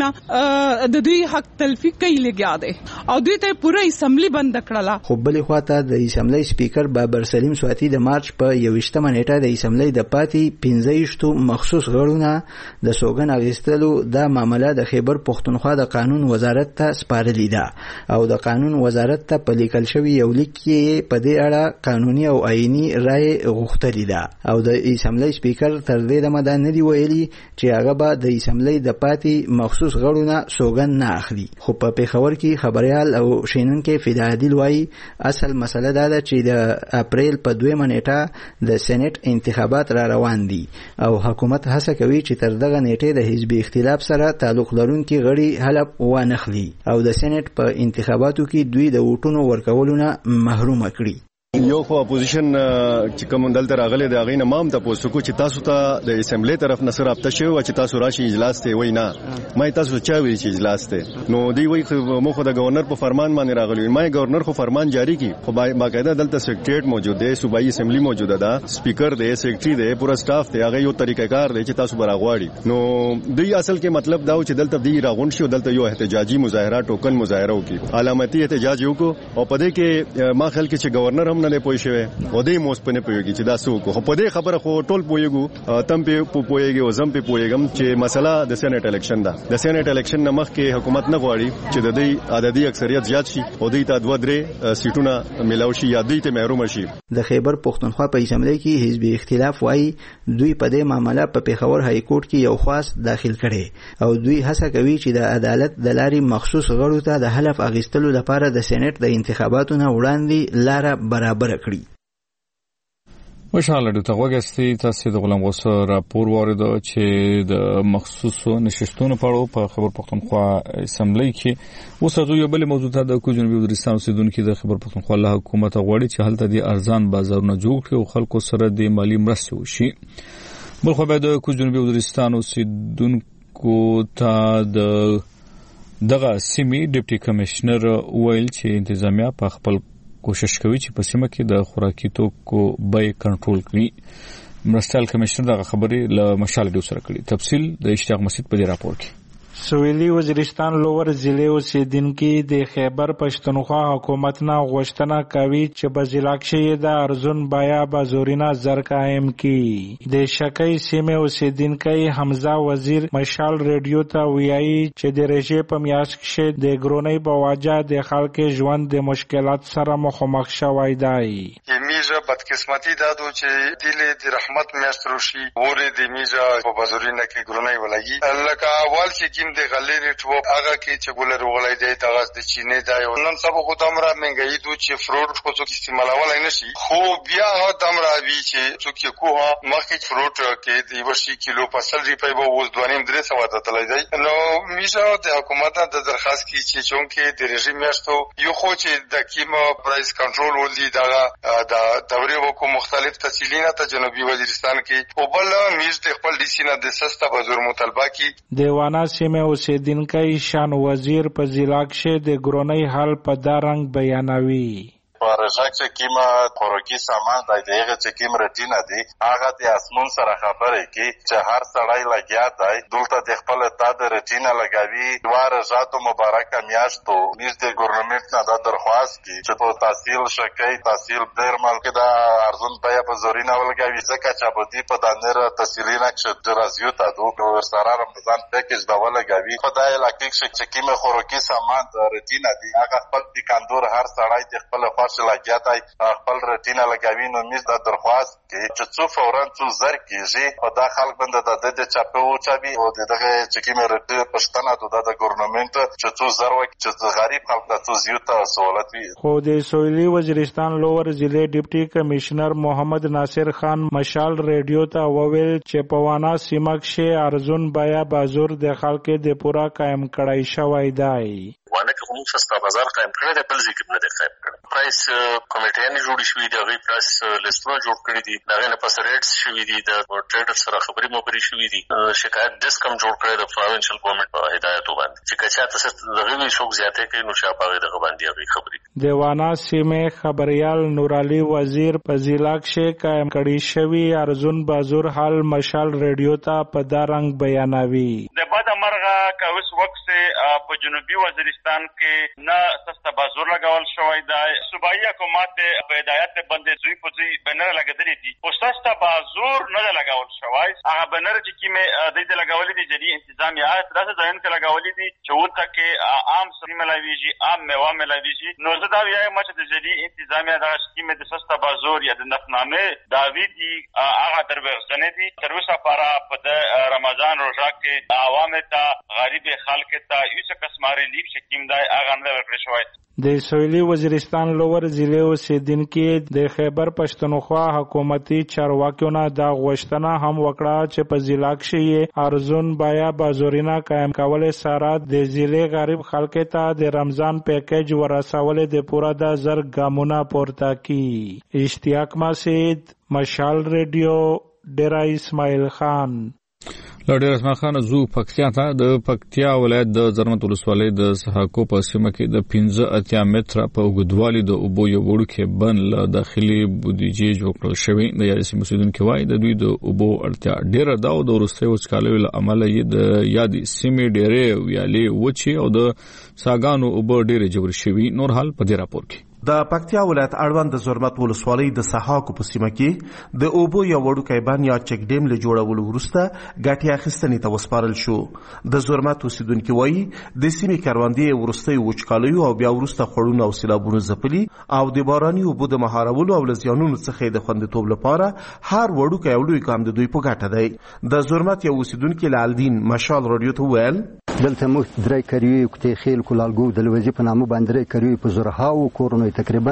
نه د دوی حق تلفی کوي لګیا دي او دوی ته پوره اسمبلی بند کړله. خو بلې خواته د اسمبلی سپیکر بابر سلیم سواتی د مارچ په یوویشتمه نیټه د اسمبلی د پاتې پنځه مخصوص غړونه د سوګن اخیستلو د معامله د خیبر پښتونخوا د قانون وزارت ته سپارلې ده، او د قانون وزارت ته په لیکل شوی یو لیک کې په دې اړه قانوني او آئینی رائے غوښتلې ده، او د اسمبلی سپیکر تر دې دمه دا نه دی ویلي چې هغه به د اسمبلی د پاتې مخصوص غړونه سوګن نه اخلي. خو په پیښور کې خبريال او شینونکو فدا عادل وایي اصل مسله دا ده چې د اپریل په دویمه نیټه د سېنات انتخابات را روان دي، او حکومت هڅه کوي چې تر دغه نیټې د حزب اختلاف سره تعلق لرونکي غړي حلف وانخلي او د سېنات په انتخاباتو کې دوی د ووټونو ورکولو نه محروم کړي. یو خو اپوزیشن چې کوم دلته راغلي د هغې نه مام تاسو کو چې تاسو ته د اسمبلی طرف نه سره رابطه شوی و چې تاسو راشي اجلاس ته، وای نه ما تاسو چا وی چې اجلاس ته، نو دی وای مو خو د گورنر په فرمان باندې راغلی، ما گورنر خو فرمان جاری کی، خو باقاعده دلته سیکریټریټ موجود دی، صوبایي اسمبلی موجوده ده، سپیکر دی، سیکریټری دی، پورا سټاف دی، هغه یو طریقې کار دی چې تاسو براغواړي. نو دوی اصل کې مطلب دا و چې دلته دی راغون شي، دلته یو احتجاجي مظاهره ټوکن مظاهره وکي، علامتي احتجاج وکړو، او په دې کې ما خلک چې گورنر هم نه پوي شوی او دې موس پنه پويږي چې دا څوک، خو په دې خبره خو ټول پويګو، تم په پويږي او زم په پويګم چې مسله د سېنات الیکشن ده. د سېنات الیکشن نه مخکې حکومت نه غواړي چې د دې عددي اکثریت زیات شي او دوی ته دوه درې سیټونه ملاوي شي یا دوی ته محروم شي. د خیبر پښتونخوا په اسمبلی کې حزب اختلاف وایي دوی په دې معاملې په پیښور های کورټ کې یو خاص داخل کړي، او دوی هڅه کوي چې د عدالت د لارې مخصوص غړو ته د حلف اخیستلو لپاره د سېنات د انتخاباتو نه وړاندې لار برابر کړي. مشاله د توګهستي تاسو د غلام غوسه راپور وارد چې د مخصوصو نشستونو په اړه په خبر پښتونخوا اسمبلی کې وسره یو بل موضوع ته د جنوبي وزیرستان اوسیدونکو د خبر پښتونخوا له حکومت غواړي چې هلته د ارزان بازارونه جوړ کړي او خلکو سره د مالی مرستې وشي. بل خو به د جنوبي وزیرستان اوسیدونکو ته د دغه سیمې ډیپټي کمشنر ویل چې انتظامیه په خپل کوشش کوي چې په سیمه کې د خوراکي توکو بیې کنټرول کړي. مرستیال کمشنر دغه خبرې له مشال ډیو سره کړي. تفصیل د اشتیاق مسجد په دې راپور کې. سویلی وزیرستان لوور ضلع اوسیدونکو د خیبر پښتونخوا حکومت نه غوښتنه کوي چې په ضلع کې د ارزون بیا بازورینه زر قائم کړي. د شکی سیمه اوسیدونکو حمزه وزیر مشال ریډیو ته ویایي چې د رژې په میاشت کې د ګرونۍ په وجه د خلکو ژوند د مشکلات سره مخامخ شوی دی. میجه بدقسمتی دادو چې دل د رحمت میاشت روشي ورې د میجه په بازورینه کې ګرونۍ ولګي لکه اول چې د غلې ریټ وو هغه کې چې ګول روغلای دی دغه د چینه دی نن سبا خو دمره منګي دو چې فروټ کو څوک استعمالول نه شي خو بیا دمره وی چې څوک کوه مخکې فروټ کې د ورشي کیلو په سل روپۍ به وز دوانیم درې سو ته تلای دی. نو میشه د حکومت د درخواست کی چې چونکې د رژیم میاشتو یو خو چې د کیما پرایس کنټرول ولدي دغه د دوري وکړو مختلف تفصیلینه ته جنوبي وزیرستان کې او بل میز د خپل ډي سي نه د سستا بازار مطالبه کی دیوانا سیمه اوسیدونکو شان وزیر په ضلع کې د ګرونۍ حال په دا رنګ بیانوي. پروژه چې کیمه خوراکي سامان د دغه چې کیم رټینه دي هغه د اسمون سره خبرې کی چې هر سړی لګیا دی دلته د خپل تاد رټینه لګوي دوار ذاتو مبارکه میاشتو نږدې ګورنمنت نه دا درخواست کی چې په تحصیل شکای تحصیل ډیر ملک دا ارزون بیا په زورینه ولګوي ځکه چې په دې په دانر تحصیلي نقشه درازیو ته دوه ورسره رمضان پیکیج دا ولګوي خدای لکه چې کیمه خوراکي سامان د رټینه دي هغه خپل پکاندور هر سړی د خپل خاص لګیا دی خپل رټینه لګوي نو میز دا درخواست کی چې څو فورا څو زر کیږي او دا خلک بند د د چاپو چابي او دغه چې کیمه رټه پښتنه د د ګورنمنت چې څو زر وک چې غریب خلک د څو زیاته سہولت وي خو د سویلی وزیرستان لوور ضلع ډیپټي کمشنر محمد ناصر خان مشال ریډیو ته وویل چې په وانا سیمه کې ارزون بیا بازور د خلکو د پورا قائم کړای شوی دی وانه که موږ سستا بازار قائم کړی دی بل ځکه نه دی قائم کړی پرایس کمیټیانې جوړې شوې دي هغې پرایس لیستونه جوړ کړي دي د هغې نه پس ریټس شوي دي د ټریډر سره خبرې مبرې شوي دي شکایت ډیسک هم جوړ کړی د پروینشل ګورنمنټ په هدایتو باندې چې که چاته څه دغه وي څوک زیاتې کوي نو شا په هغې دغه باندې هغې خبرې د وانا سیمې خبریال نورعلي وزیر په ضلع کښې قایم کړي شوي ارزون بازور حال مشال ریډیو ته په دا رنګ بیانوي د بده مرغه که اوس وخت په جنوبي وزیرستان کې نه سسته بازور لګول شوی دی صوبایي حکومت په هدایت باندې زوی په زوی بنر لګېدلي دي خو سسته بازور نه دی لګول شوی هغه بنر چې کومې دوی ته لګولي دي جدي انتظامیه داسې ځایونو کې لګولي دي چې ورته کې عام سبزي ملاویږي عام میوه ملاویږي نو زه دا وایم چې د جدي انتظامیه دغه سکیمې د سسته بازور یا د نفنامې دعوې دي هغه دروغجنې دي تر اوسه پاره په د رمضان روژه کې عوامو ته غریب خلک ته یو څه قسمه ریلیف سکیم دی هغه نه ورکړل شوی د سویلی وزیرستان لوور ضلع اوسیدونکو د خیبر پښتونخوا حکومتي چارواکیو نه دا غوښتنه هم وکړه چې په ضلع کې ارزون بیا بازورینه قائم کول سره د ضلع غریب خلکو ته د رمضان پیکیج ورسول د پورا د زر ګامونه پورته کی اشتیاق مسعود مشال ریډیو ډیرا اسماعیل خان لړ اسمان خان زو پکتیا ته د پکتیا ولایت د زرمت ولسوالۍ د سحاکو په سیمه کې د پنځه اتیا متره په اوږدوالي د اوبو یو وړوکی بند له داخلي بودیجې جوړ کړل شوی د یادې سیمې اوسېدونکي وایي د دوی د اوبو اړتیا ډېره ده او د وروستیو وچکالیو له امله یې د یادې سیمې ډېرې ویالې وچې او د څاګانو اوبه ډېرې ژورې شوي نور حال په دې راپور کې د پکتیا ولایت اړوند د زرمت ولسوالۍ د سحاکو په سیمه کې د اوبو یو وړوکی بند یا چک ډیم له جوړولو وروسته ګټې اخیستنې ته وسپارل شو د زرمت اوسیدونکي وایي د سیمې کروندې وروستیو وچکالیو او بیا وروسته خوړونه او سیلابونو ځپلي او د باراني اوبو د مهارولو او له زیانونو څخه د خوندیتوب لپاره هر وړوکی او لوی ګام د دوی په ګټه دی د زرمت یو اوسیدونکي لالدین مشال رادیو ته وویل دلته موږ درې کریوي کوتې خیل کولالګو د لوزي په نامه باندې درې کریوي په زرهاو کورونو تقریبا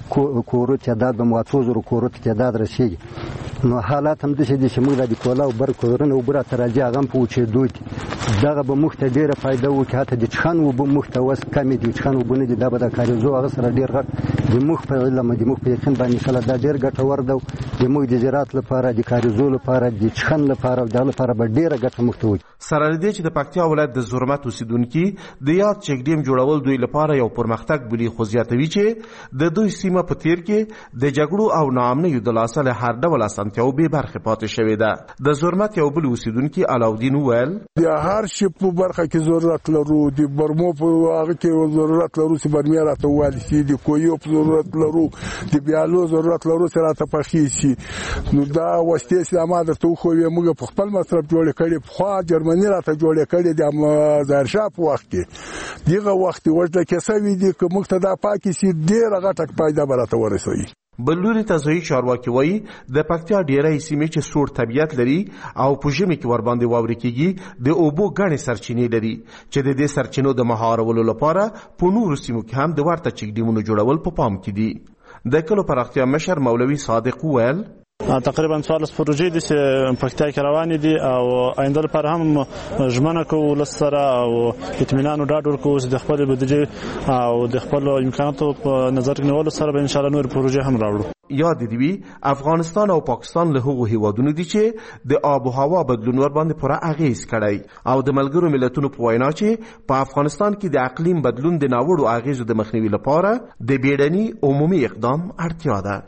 کورو تعداد به مواتو زرو کورو تعداد رسیږي نو حالات هم داسې دي چې موږ د کولاو بر کورونه او بر تراجع غم په وچېدو دي دغه به موږ ته ډېره فایده وکړي حتی د چښان اوبه موږ ته وس کمې دي چښان اوبه نه دي دا به د کاریزو هغه سره ډېر غټ د موږ په علم د موږ په یقین باندې انشاءالله دا ډېر ګټور ده د موږ د زراعت لپاره د کاریزو لپاره د چښن لپاره او دغه لپاره به ډېره ګټه موږ ته وکړي سره له دې چې د پکتیا ولایت د زرمت اوسیدونکي د یاد چک ډیم جوړول دوی لپاره یو پرمختګ بولي خو زیاتوي چې د دوی سیمه په تیر کې د جګړو او ناامنیو د لاسه له هر ډول اسانتیاو بې برخې پاتې شوې ده د زرمت یو بل اوسیدونکي علاودین وویل د هر شي په برخه کې ضرورت لرو د برمو په هغه کې ضرورت لرو چې برمې راته والي شي د کویو په ضرورت لرو د بیالو ضرورت لرو چې راته پخې شي نو دا وسیلې چې ما درته وښویې موږ په خپل مصرف جوړې کړې پخوا جرمني راته جوړې کړې د ظاهرشاه په وخت کې دغه وخت ورته کې سوي دي که موږ ته دا پاکې شي ډېره غټه پایده به راته ورسوي بل لوري ته ځایي چارواکي وایي د پکتیا ډېری سیمې چې سوړ طبیعت لري او په ژمي کې ورباندې واورې کېږي د اوبو ګڼې سرچینې لري چې د دې سرچینو د مهارولو لپاره په نورو سیمو کې هم د ورته چک ډیمونو جوړول په پام کې دي د کلو پراختیا مشر مولوي صادق وویل تقریبا څوارلس پروژې دي چې پکتیا کې روانې دي او آینده لپاره هم ژمنه کوو ولس سره او اطمینان او ډاډ ورکوو چې د خپلې بودیجې او د خپلو امکاناتو په نظر کې نیولو سره به انشاءالله نورې پروژې هم راوړو یاد دی وی افغانستان او پاکستان له هغو هیوادونو دي چې د آب او هوا بدلون ور باندې پوره اغیز کړی او د ملګرو ملتونو په وینا چې په افغانستان کې د اقلیم بدلون د ناوړو اغیزو د مخنیوي لپاره د بیړني عمومي اقدام اړتیا ده.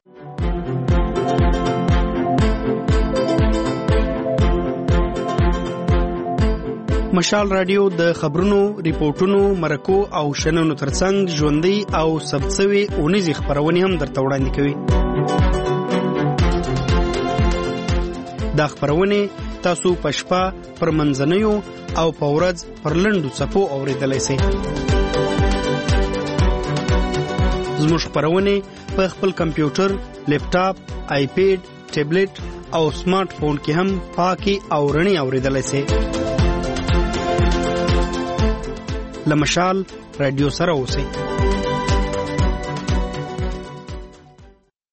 مشال رادیو د خبرونو، ریپورتونو، مرکو او شننو ترڅنګ ژوندۍ او ثبتسوي اونیزې خبرونه هم درته وړاندې کوي. دا خبرونه تاسو په شپه پر منځنیو او په ورځ پر لنډو څپو اورېدلای شئ. زموږ خبرونه په خپل کمپیوټر، لیپټاپ، آیپیډ، ټابلیټ او سمارټ فون کې هم پاکي او رڼي اورېدلای شئ. لمشال رادیو سره اوسئ.